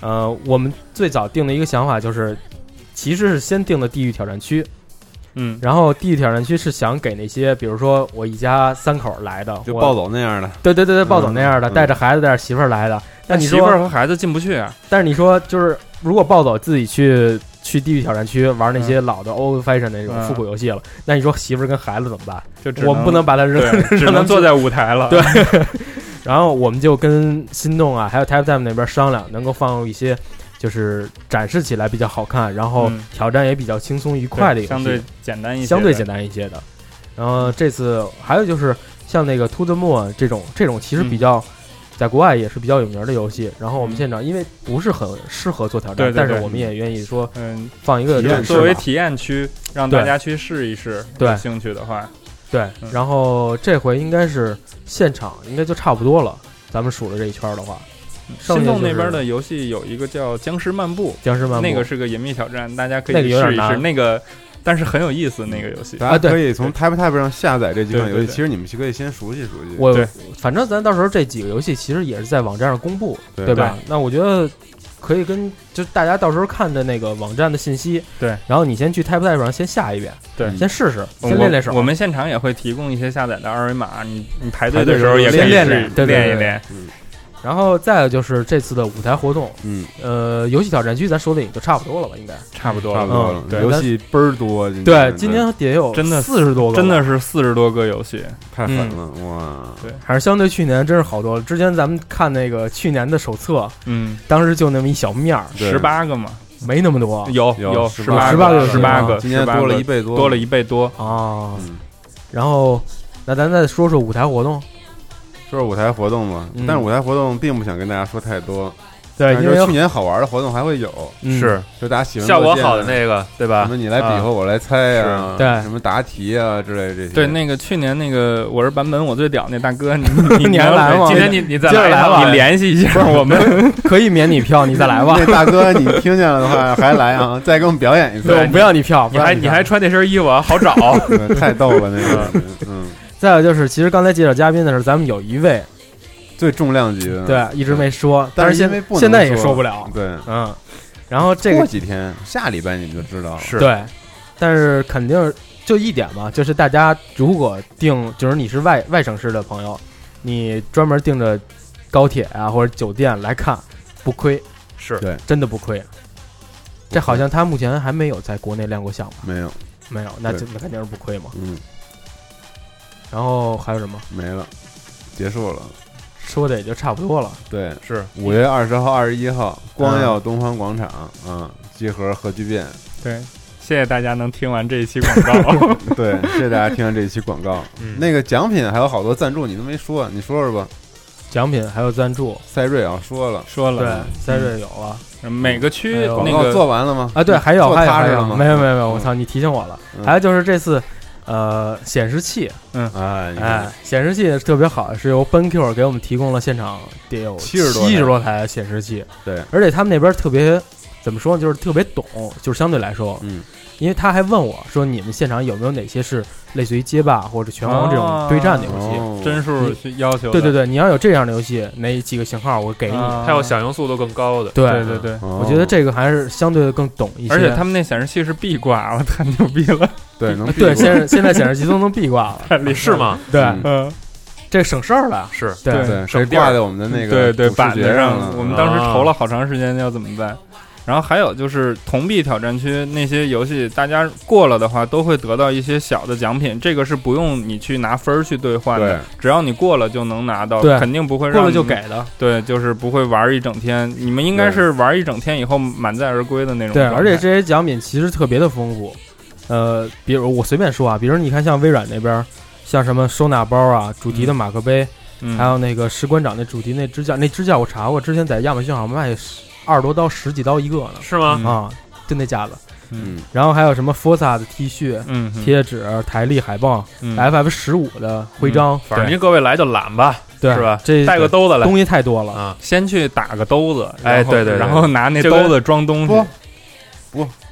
S5: 呃，我们最早定的一个想法就是，其实是先定的地狱挑战区。
S6: 嗯，
S5: 然后地狱挑战区是想给那些，比如说我一家三口来的，
S3: 就暴走那样的，
S5: 对对对对，暴走那样的，嗯、带着孩子带着媳妇儿来的。但
S6: 你媳妇儿和孩子进不去啊。
S5: 但是你说，就是如果暴走自己去去地狱挑战区玩那些老的 old fashion 那种复古游戏了，嗯、那你说媳妇儿跟孩子怎么办？
S6: 就
S5: 我们不能把他扔，
S6: 只能坐在舞台了。
S5: 对。然后我们就跟心动啊，还有 TapTap 那边商量，能够放入一些。就是展示起来比较好看，然后挑战也比较轻松愉快的一个
S6: 相对简单一些，
S5: 相对简单一些的。然后这次还有就是像那个 To the Moon 这种这种其实比较、嗯、在国外也是比较有名的游戏。然后我们现场因为不是很适合做挑战，
S6: 对对对，
S5: 但是我们也愿意说，
S6: 嗯，
S5: 放一个
S6: 作为体验区，让大家去试一试。
S5: 对，
S6: 有兴趣的话，
S5: 对。嗯、然后这回应该是现场应该就差不多了，咱们数了这一圈的话。
S6: 心动那边的游戏有一个叫僵尸漫步，
S5: 僵尸漫步
S6: 那个是个隐秘挑战，大家可以试一试。那个但是很有意思，那个游戏
S3: 大家可以从 TapTap 上下载这几款游戏。其实你们可以先熟悉熟悉。
S5: 我反正咱到时候这几个游戏其实也是在网站上公布，
S3: 对,
S5: 对吧？那我觉得可以跟就大家到时候看的那个网站的信息，
S6: 对，
S5: 然后你先去 TapTap 上先下一遍，
S6: 对，
S5: 先试试，先练练手。
S6: 我们现场也会提供一些下载的二维码，你你排队的时候也可以
S5: 练练
S6: 练一练。
S5: 嗯。然后再有就是这次的舞台活动，
S3: 嗯，
S5: 呃，游戏挑战区咱说的也就差不多了吧，应该
S6: 差不多
S3: 差不多了。
S5: 对，
S3: 游戏倍儿多，
S5: 对，今年得有
S6: 真的
S5: 四十多个，
S6: 真的是四十多个游戏，
S3: 太狠了，哇！
S6: 对，
S5: 还是相对去年真是好多了。之前咱们看那个去年的手册，
S6: 嗯，
S5: 当时就那么一小面儿，
S6: 十八个嘛，
S5: 没那么多，
S6: 有
S3: 有
S6: 十八
S5: 十八个
S6: 十八个，
S3: 今年多了一倍多，
S6: 多了一倍多
S5: 啊。然后，那咱再说说舞台活动。
S3: 说说舞台活动嘛，
S5: 嗯、
S3: 但是舞台活动并不想跟大家说太多。
S5: 对，因为
S3: 去年好玩的活动还会有，
S5: 嗯、
S4: 是
S3: 就大家喜欢
S4: 效果好的那个，对吧？
S3: 什么你来比划，我来猜呀、啊，
S5: 对，
S3: 什么答题啊之类的这些。
S6: 对，那个去年那个我是版本我最屌那大哥，你
S5: 你还来吗？
S6: 今天你你再
S5: 来
S6: 吧，你联系一下我们，
S5: 可以免你票，你再来吧。
S3: 那大哥，你听见了的话还来啊，再给我们表演一次。
S5: 对，不要你票，
S4: 你还你还穿那身衣服啊，好找，
S3: 太逗了那个。嗯。
S5: 再有就是，其实刚才介绍嘉宾的时候，咱们有一位。
S3: 最重量级的，
S5: 对，一直没说，
S3: 但
S5: 是现在现在也说不了，
S3: 对，
S5: 嗯，然后这个
S3: 过几天，下礼拜你们就知道了，
S5: 是对，但是肯定就一点嘛，就是大家如果订，就是你是外外省市的朋友，你专门订着高铁啊或者酒店来看，不亏，
S4: 是
S3: 对，
S5: 真的不亏。这好像他目前还没有在国内亮过相吧？
S3: 没有，
S5: 没有，那那肯定是不亏嘛。
S3: 嗯，
S5: 然后还有什么？
S3: 没了，结束了。
S5: 说的也就差不多了，
S3: 对，
S4: 是
S3: 五月二十号、二十一号，光耀东方广场，嗯，集合核聚变。
S6: 对，谢谢大家能听完这一期广告。
S3: 对，谢谢大家听完这一期广告。嗯、那个奖品还有好多赞助，你都没说，你说说吧。
S5: 奖品还有赞助，
S3: 赛瑞啊，说了，
S6: 说了，
S5: 对，赛瑞有了。
S6: 嗯、每个区
S3: 广告做完了吗？
S5: 啊，对，还有，还有，还有，没有，没有，没有，我操，
S3: 嗯、
S5: 你提醒我了。嗯、还有就是这次。呃，显示器，
S6: 嗯，
S3: 哎，
S5: 哎，显示器特别好，是由 BenQ 给我们提供了现场得有
S3: 七十多
S5: 七十多台显示器，
S3: 对，
S5: 而且他们那边特别怎么说呢，就是特别懂，就是相对来说，
S3: 嗯，
S5: 因为他还问我说，你们现场有没有哪些是类似于街霸或者拳皇这种对战的游戏，
S3: 哦、
S6: 帧数要求，
S5: 对对对，你要有这样的游戏，哪几个型号我给你，
S6: 啊、
S4: 还有响应速度更高的，
S5: 对
S6: 对对对，
S3: 哦、
S5: 我觉得这个还是相对的更懂一些，
S6: 而且他们那显示器是壁挂，我太牛逼了。
S3: 对，能
S5: 对，现现在显示器都能壁挂
S6: 了，
S4: 是吗？
S5: 对，
S6: 嗯，
S5: 这省事儿了，
S4: 是
S5: 对
S3: 对，省挂在我们的那个
S6: 对对板子上
S3: 了。
S6: 我们当时愁了好长时间要怎么办。然后还有就是铜币挑战区那些游戏，大家过了的话都会得到一些小的奖品，这个是不用你去拿分去兑换的，只要你过了就能拿到，肯定不会让
S5: 过了就给的。
S6: 对，就是不会玩一整天，你们应该是玩一整天以后满载而归的那种。
S5: 对，而且这些奖品其实特别的丰富。呃，比如我随便说啊，比如你看像微软那边，像什么收纳包啊、主题的马克杯，
S6: 嗯、
S5: 还有那个士官长那主题那支架，那支架我查过，之前在亚马逊好像卖二十多刀、十几刀一个呢，
S4: 是吗？
S5: 啊，就那架子。
S3: 嗯，
S5: 然后还有什么 Forza 的 T 恤、
S6: 嗯、
S5: 贴纸、台历、海报、
S6: 嗯、
S5: F F 十五的徽章，
S4: 嗯、反正您各位来就揽吧，
S5: 对，
S4: 是吧？
S5: 这
S4: 带个兜子来，
S5: 东西太多了
S4: 啊！
S6: 先去打个兜子，
S4: 哎，对对，
S6: 然后拿那兜子装东西。
S3: 不，不，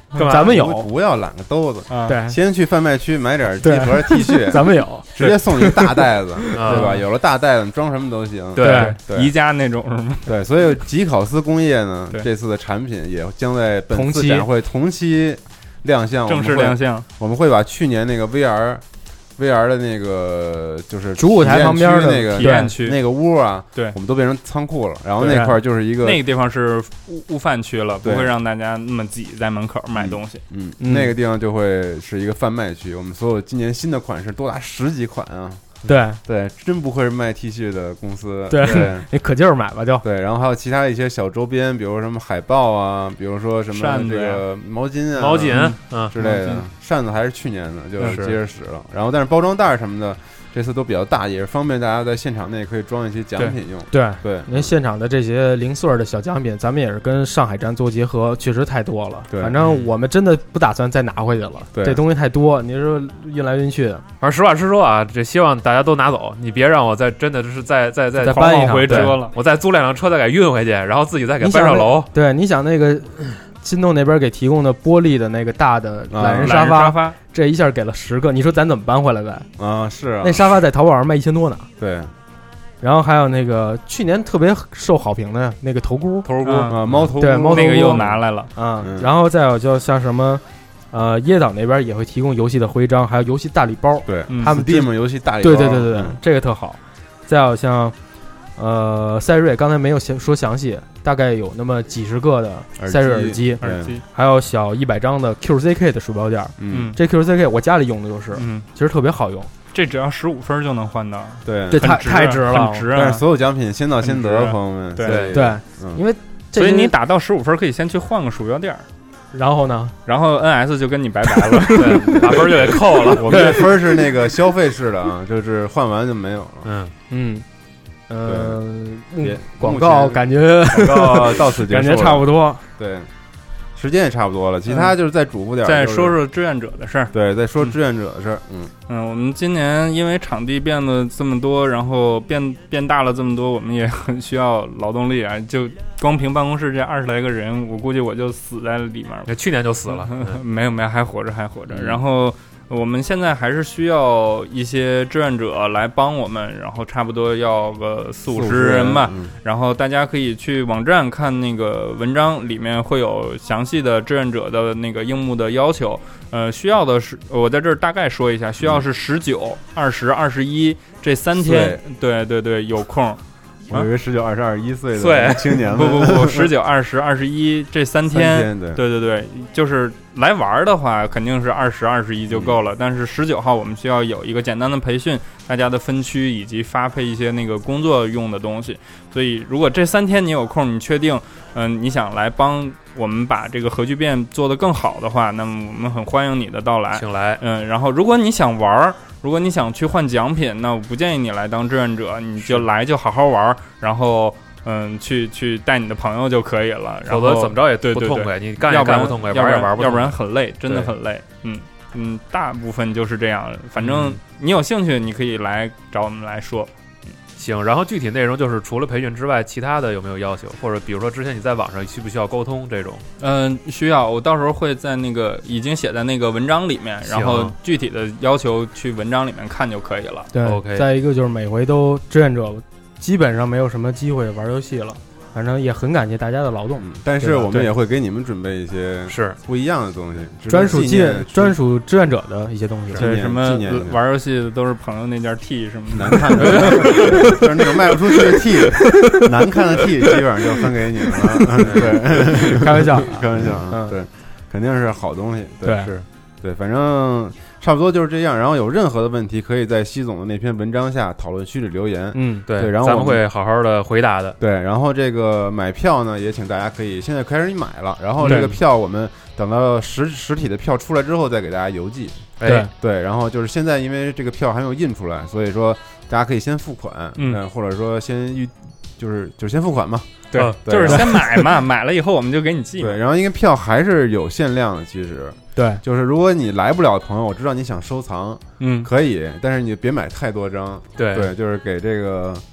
S5: 咱们有，
S3: 不要揽个兜子，
S5: 对，
S3: 先去贩卖区买点集合 T 恤，
S5: 咱们有，
S3: 直接送你大袋子，对吧？有了大袋子，装什么都行。
S6: 对，宜家那种是吗？
S3: 对，所以吉考斯工业呢，这次的产品也将在本次展会同期亮相，
S6: 正式亮相。
S3: 我们会把去年那个 V R。V R 的那个就是
S5: 主舞台旁边的
S3: 那个
S6: 体验区
S3: 那个屋啊，
S6: 对，
S3: 我们都变成仓库了。然后那块就是一个
S6: 那个地方是悟悟饭区了，不会让大家那么挤在门口买东西。
S3: 嗯，嗯那个地方就会是一个贩卖区。我们所有今年新的款式多达十几款啊。
S5: 对
S3: 对，真不愧是卖 T 恤的公司。
S5: 对，
S3: 对
S5: 你可劲儿买吧就。
S3: 对，然后还有其他的一些小周边，比如什么海报啊，比如说什么这个毛巾啊、
S4: 毛巾
S3: 嗯之类的。扇子还是去年的，就是接着使了。然后，但是包装袋什么的，这次都比较大，也是方便大家在现场内可以装一些奖品用。
S5: 对
S3: 对，
S5: 您现场的这些零碎的小奖品，咱们也是跟上海站做结合，确实太多了。
S3: 对，
S5: 反正我们真的不打算再拿回去了。
S3: 对，
S5: 这东西太多，你说运来运去的。
S4: 反正实话实说啊，这希望大家都拿走，你别让我再真的是再再再
S5: 再搬一
S6: 回车了，
S4: 我再租两辆车再给运回去，然后自己再给搬上楼。
S5: 对，你想那个。心动那边给提供的玻璃的那个大的懒人沙
S6: 发，沙发
S5: 这一下给了十个，你说咱怎么搬回来呗？
S3: 啊，是啊，
S5: 那沙发在淘宝上卖一千多呢。
S3: 对，
S5: 然后还有那个去年特别受好评的那个头箍，
S6: 头箍
S3: 啊，猫头箍，
S5: 对，猫头箍
S6: 那个又拿来了
S5: 啊、嗯。然后再有就像什么，呃，椰岛那边也会提供游戏的徽章，还有游戏大礼包。
S3: 对，
S5: 他们
S3: Steam 游戏大礼
S5: 包，对对对对对，
S3: 嗯、
S5: 这个特好。再有像。呃，赛睿刚才没有说详细，大概有那么几十个的赛睿耳机，
S6: 耳机，
S5: 还有小一百张的 Q C K 的鼠标垫。
S3: 嗯，
S5: 这 Q C K 我家里用的就是，
S6: 嗯，
S5: 其实特别好用。
S6: 这只要十五分就能换到，
S3: 对，
S5: 这太太值了，
S6: 很值啊！
S3: 但是所有奖品先到先得，朋友们。
S6: 对
S5: 对，
S3: 嗯、
S5: 因为
S6: 所以你打到十五分可以先去换个鼠标垫。
S5: 然后呢？
S6: 然后 N S 就跟你拜拜了，
S4: 对，打分就给扣了。
S3: 我们这分是那个消费式的啊，就是换完就没有了。
S4: 嗯
S5: 嗯。呃，广告感觉
S3: 广告到此结束，
S5: 感觉差不多。
S3: 对，时间也差不多了。其他就是再嘱咐点，
S6: 再说说志愿者的事儿。
S3: 对，再说志愿者的事儿。嗯
S6: 嗯，我们今年因为场地变得这么多，然后变变大了这么多，我们也很需要劳动力啊。就光凭办公室这二十来个人，我估计我就死在里面了。
S4: 去年就死了，
S6: 没有没有，还活着还活着。然后。我们现在还是需要一些志愿者来帮我们，然后差不多要个四五十人吧。
S3: 嗯、
S6: 然后大家可以去网站看那个文章，里面会有详细的志愿者的那个应募的要求。呃，需要的是，我在这儿大概说一下，需要是十九、二十、二十一这三天。对对对，有空。
S3: 我以为十九、二十二、一岁的青年，
S6: 不不不，十九、二十、二十一这三天，
S3: 天对
S6: 对对对，就是来玩的话，肯定是二十、二十一就够了。嗯、但是十九号我们需要有一个简单的培训，大家的分区以及发配一些那个工作用的东西。所以，如果这三天你有空，你确定，嗯、呃，你想来帮我们把这个核聚变做得更好的话，那么我们很欢迎你的到来，
S4: 请来。
S6: 嗯，然后如果你想玩。如果你想去换奖品，那我不建议你来当志愿者，你就来就好好玩，然后嗯，去去带你的朋友就可以了。否
S4: 则怎么着也
S6: 对
S4: 不痛快，你干也干不痛快，玩也玩不痛快，
S6: 要不然很累，真的很累。嗯嗯，大部分就是这样。反正你有兴趣，你可以来找我们来说。
S4: 行，然后具体内容就是除了培训之外，其他的有没有要求？或者比如说之前你在网上需不需要沟通这种？
S6: 嗯、呃，需要。我到时候会在那个已经写在那个文章里面，然后具体的要求去文章里面看就可以了。
S5: 对
S4: ，OK。
S5: 再一个就是每回都志愿者基本上没有什么机会玩游戏了。反正也很感谢大家的劳动，
S3: 嗯、但是我们也会给你们准备一些
S4: 是
S3: 不一样的东西，
S5: 专属纪专属志愿者的一些东西。
S6: 对，什么玩游戏的都是朋友那件 T 什么
S3: 难看的，就是那种卖不出去的 T， 难看的 T 基本上就分给你们了。对，
S5: 开玩笑，
S3: 开玩笑啊，嗯、对，肯定是好东西。对，
S5: 对
S3: 是，对，反正。差不多就是这样，然后有任何的问题，可以在西总的那篇文章下讨论区里留言。
S5: 嗯，
S4: 对，
S3: 对，然后
S4: 咱们会好好的回答的。
S3: 对，然后这个买票呢，也请大家可以现在开始买了，然后这个票我们等到实实体的票出来之后再给大家邮寄。
S5: 对
S3: 对，然后就是现在因为这个票还没有印出来，所以说大家可以先付款，
S6: 嗯，
S3: 呃、或者说先预，就是就是先付款嘛。
S6: 对，
S3: 哦、对
S6: 就是先买嘛，买了以后我们就给你寄。
S3: 对，然后因为票还是有限量的，其实
S5: 对，
S3: 就是如果你来不了的朋友，我知道你想收藏，
S6: 嗯，
S3: 可以，但是你别买太多张。
S4: 对
S3: 对，就是给这个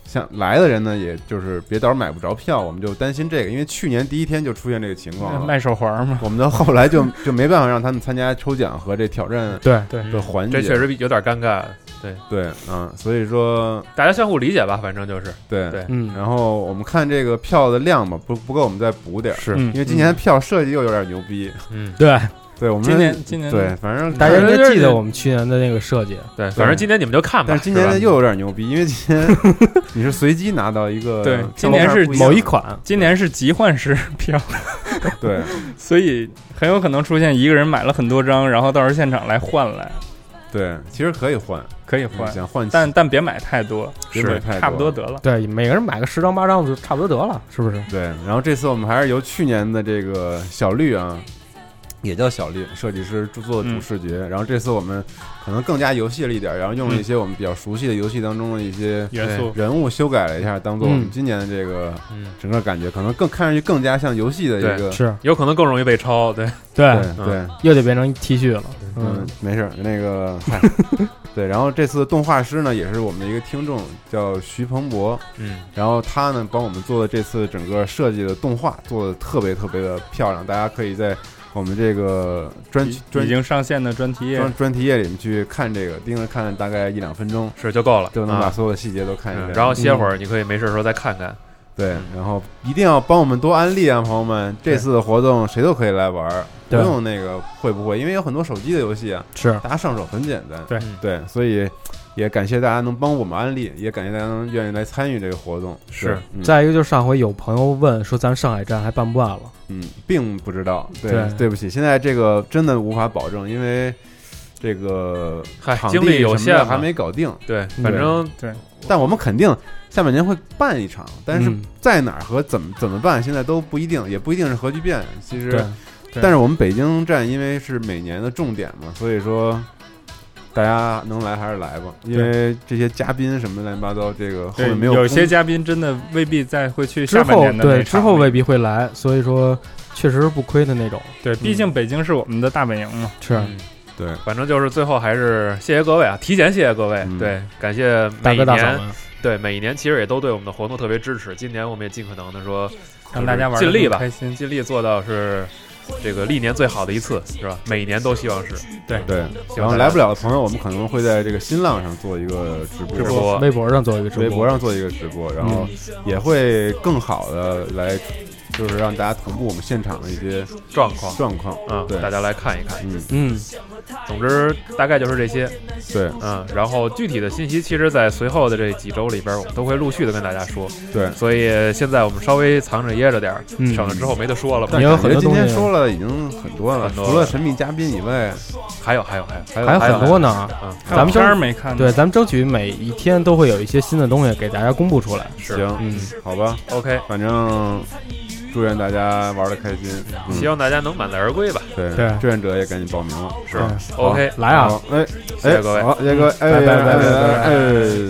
S3: 像来的人呢，也就是别到时候买不着票，我们就担心这个，因为去年第一天就出现这个情况了，
S6: 卖手环嘛，
S3: 我们到后来就就没办法让他们参加抽奖和这挑战
S5: 对
S3: 对的环节，
S4: 这确实有点尴尬。对
S3: 对，嗯，所以说
S4: 大家相互理解吧，反正就是
S3: 对
S4: 对，
S5: 嗯。
S3: 然后我们看这个票的量嘛，不不够，我们再补点，
S4: 是
S3: 因为今年票设计又有点牛逼，
S4: 嗯，
S5: 对。
S3: 对，我们
S6: 今年今年
S3: 对，反正
S5: 大家应该记得我们去年的那个设计。
S4: 对，反正今年你们就看吧。
S3: 但是今年又有点牛逼，因为今年你是随机拿到一个，
S6: 对，今年是
S5: 某一款，
S6: 今年是集换式票，
S3: 对，
S6: 所以很有可能出现一个人买了很多张，然后到时候现场来换来。
S3: 对，其实可以换，
S6: 可以换，
S3: 想换，
S6: 但但别买太多，
S3: 别买太多，
S6: 差不多得了。
S5: 对，每个人买个十张八张就差不多得了，是不是？
S3: 对，然后这次我们还是由去年的这个小绿啊。也叫小绿设计师做的主视觉、嗯，然后这次我们可能更加游戏了一点，然后用了一些我们比较熟悉的游戏当中的一些
S6: 元素、
S3: 人物修改了一下，当做我们今年的这个整个感觉，可能更看上去更加像游戏的一个，
S5: 是
S4: 有可能更容易被抄，对
S5: 对
S3: 对对，
S5: 又得变成 T 恤了，
S3: 嗯，嗯没事，那个对，然后这次动画师呢也是我们的一个听众，叫徐鹏博，
S4: 嗯，
S3: 然后他呢帮我们做的这次整个设计的动画做的特别特别的漂亮，大家可以在我们这个专专
S6: 已经上线的专题页
S3: 专专题页里面去看这个，盯着看大概一两分钟
S4: 是就够了，
S3: 就能把所有的细节都看一遍、
S4: 嗯。然后歇会儿，你可以没事的时候再看看。
S3: 对，然后一定要帮我们多安利啊，朋友们！这次的活动谁都可以来玩，不用那个会不会，因为有很多手机的游戏啊，
S5: 是
S3: 大家上手很简单。
S6: 对
S3: 对，所以也感谢大家能帮我们安利，也感谢大家能愿意来参与这个活动。
S4: 是，
S3: 嗯、
S5: 再一个就是上回有朋友问说咱上海站还办不办了？
S3: 嗯，并不知道。对，
S5: 对，
S3: 对不起，现在这个真的无法保证，因为这个场
S4: 精力有限，
S3: 还没搞定。
S4: 对，反正
S6: 对，
S3: 但我们肯定下半年会办一场，但是在哪儿和怎么怎么办，现在都不一定，也不一定是核聚变。其实，但是我们北京站因为是每年的重点嘛，所以说。大家能来还是来吧，因为这些嘉宾什么乱七八糟，这个后面没有
S6: 有些嘉宾真的未必再会去下半年的
S5: 对之后未必会来，所以说确实是不亏的那种。
S6: 对，毕竟北京是我们的大本营嘛。
S5: 是、
S4: 嗯，
S3: 对，
S4: 反正就是最后还是谢谢各位啊，提前谢谢各位，
S3: 嗯、
S4: 对，感谢每一
S5: 大
S4: 年，对每一年其实也都对我们的活动特别支持。今年我们也尽可能的说
S6: 让大家玩
S4: 尽力吧，
S6: 开心，
S4: 尽力做到是。这个历年最好的一次是吧？每年都希望是
S6: 对
S3: 对。然后来不了的朋友，我们可能会在这个新浪上做一个直播，
S4: 直播
S5: 微博上做一个直播，
S3: 微博上做一个直播，然后也会更好的来，就是让大家同步我们现场的一些
S4: 状况
S3: 状况
S4: 啊，
S3: 对，
S4: 大家来看一看。
S3: 嗯
S5: 嗯。
S4: 总之大概就是这些，
S3: 对，
S4: 嗯，然后具体的信息，其实，在随后的这几周里边，我们都会陆续的跟大家说，
S3: 对，
S4: 所以现在我们稍微藏着掖着点儿，
S5: 嗯、
S4: 省了之后没得说了。
S5: 也有很多
S3: 今天说了已经很多了，
S4: 很多
S3: 除了神秘嘉宾以外，
S4: 还有还有还有
S5: 还有还有很多呢。
S4: 嗯，
S5: 咱们
S6: 争没看，
S5: 对，咱们争取每一天都会有一些新的东西给大家公布出来。
S3: 行，
S5: 嗯，
S3: 好吧
S4: ，OK，
S3: 反正。祝愿大家玩的开心、
S4: 嗯，希望大家能满载而归吧。
S3: 对
S5: 对，
S3: 志愿者也赶紧报名了。
S4: 是 ，OK，
S5: 来啊！
S3: 哎，
S4: 谢谢各位，
S3: 好，谢谢各位，哎，
S5: 拜拜拜拜
S3: 拜拜。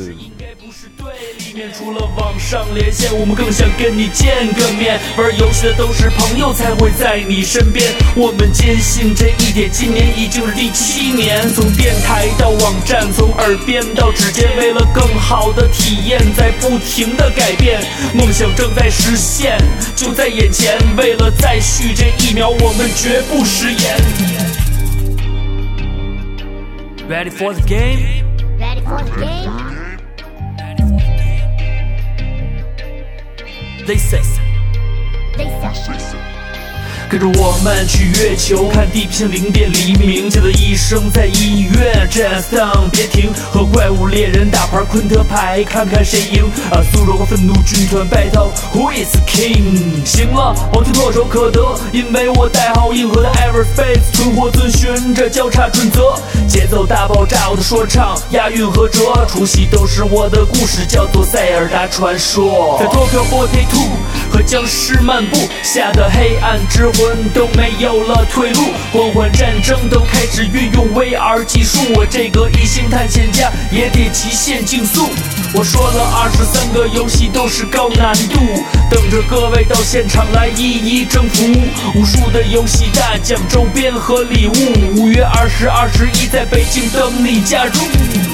S1: 除了网上连线，我们更想跟你见个面。玩游戏的都是朋友，才会在你身边。我们坚信这一点，今年已经是第七年。从电台到网站，从耳边到指尖，为了更好的体验，在不停的改变。梦想正在实现，就在眼前。为了再续这一秒，我们绝不食言。Ready for the game?
S2: Ready for the game?
S1: They say,
S2: They say.
S1: 跟着我们去月球看地平零点黎明，接着医生在医院 Just down 别停，和怪物猎人大牌昆特牌，看看谁赢啊！苏柔和愤怒军团 battle Who is king？ 行了，王权唾手可得，因为我代号银河的 Everspace， 存活遵循着交叉准则，节奏大爆炸，我的说唱押韵和辙，出戏都是我的故事，叫做塞尔达传说。在 Tokyo forty-two 和僵尸漫步下的黑暗之魂都没有了退路，光环战争都开始运用 V R 技术，我这个异星探险家也得极限竞速。我说了二十三个游戏都是高难度，等着各位到现场来一一征服。无数的游戏大奖、周边和礼物，五月二十、二十一在北京等你加入。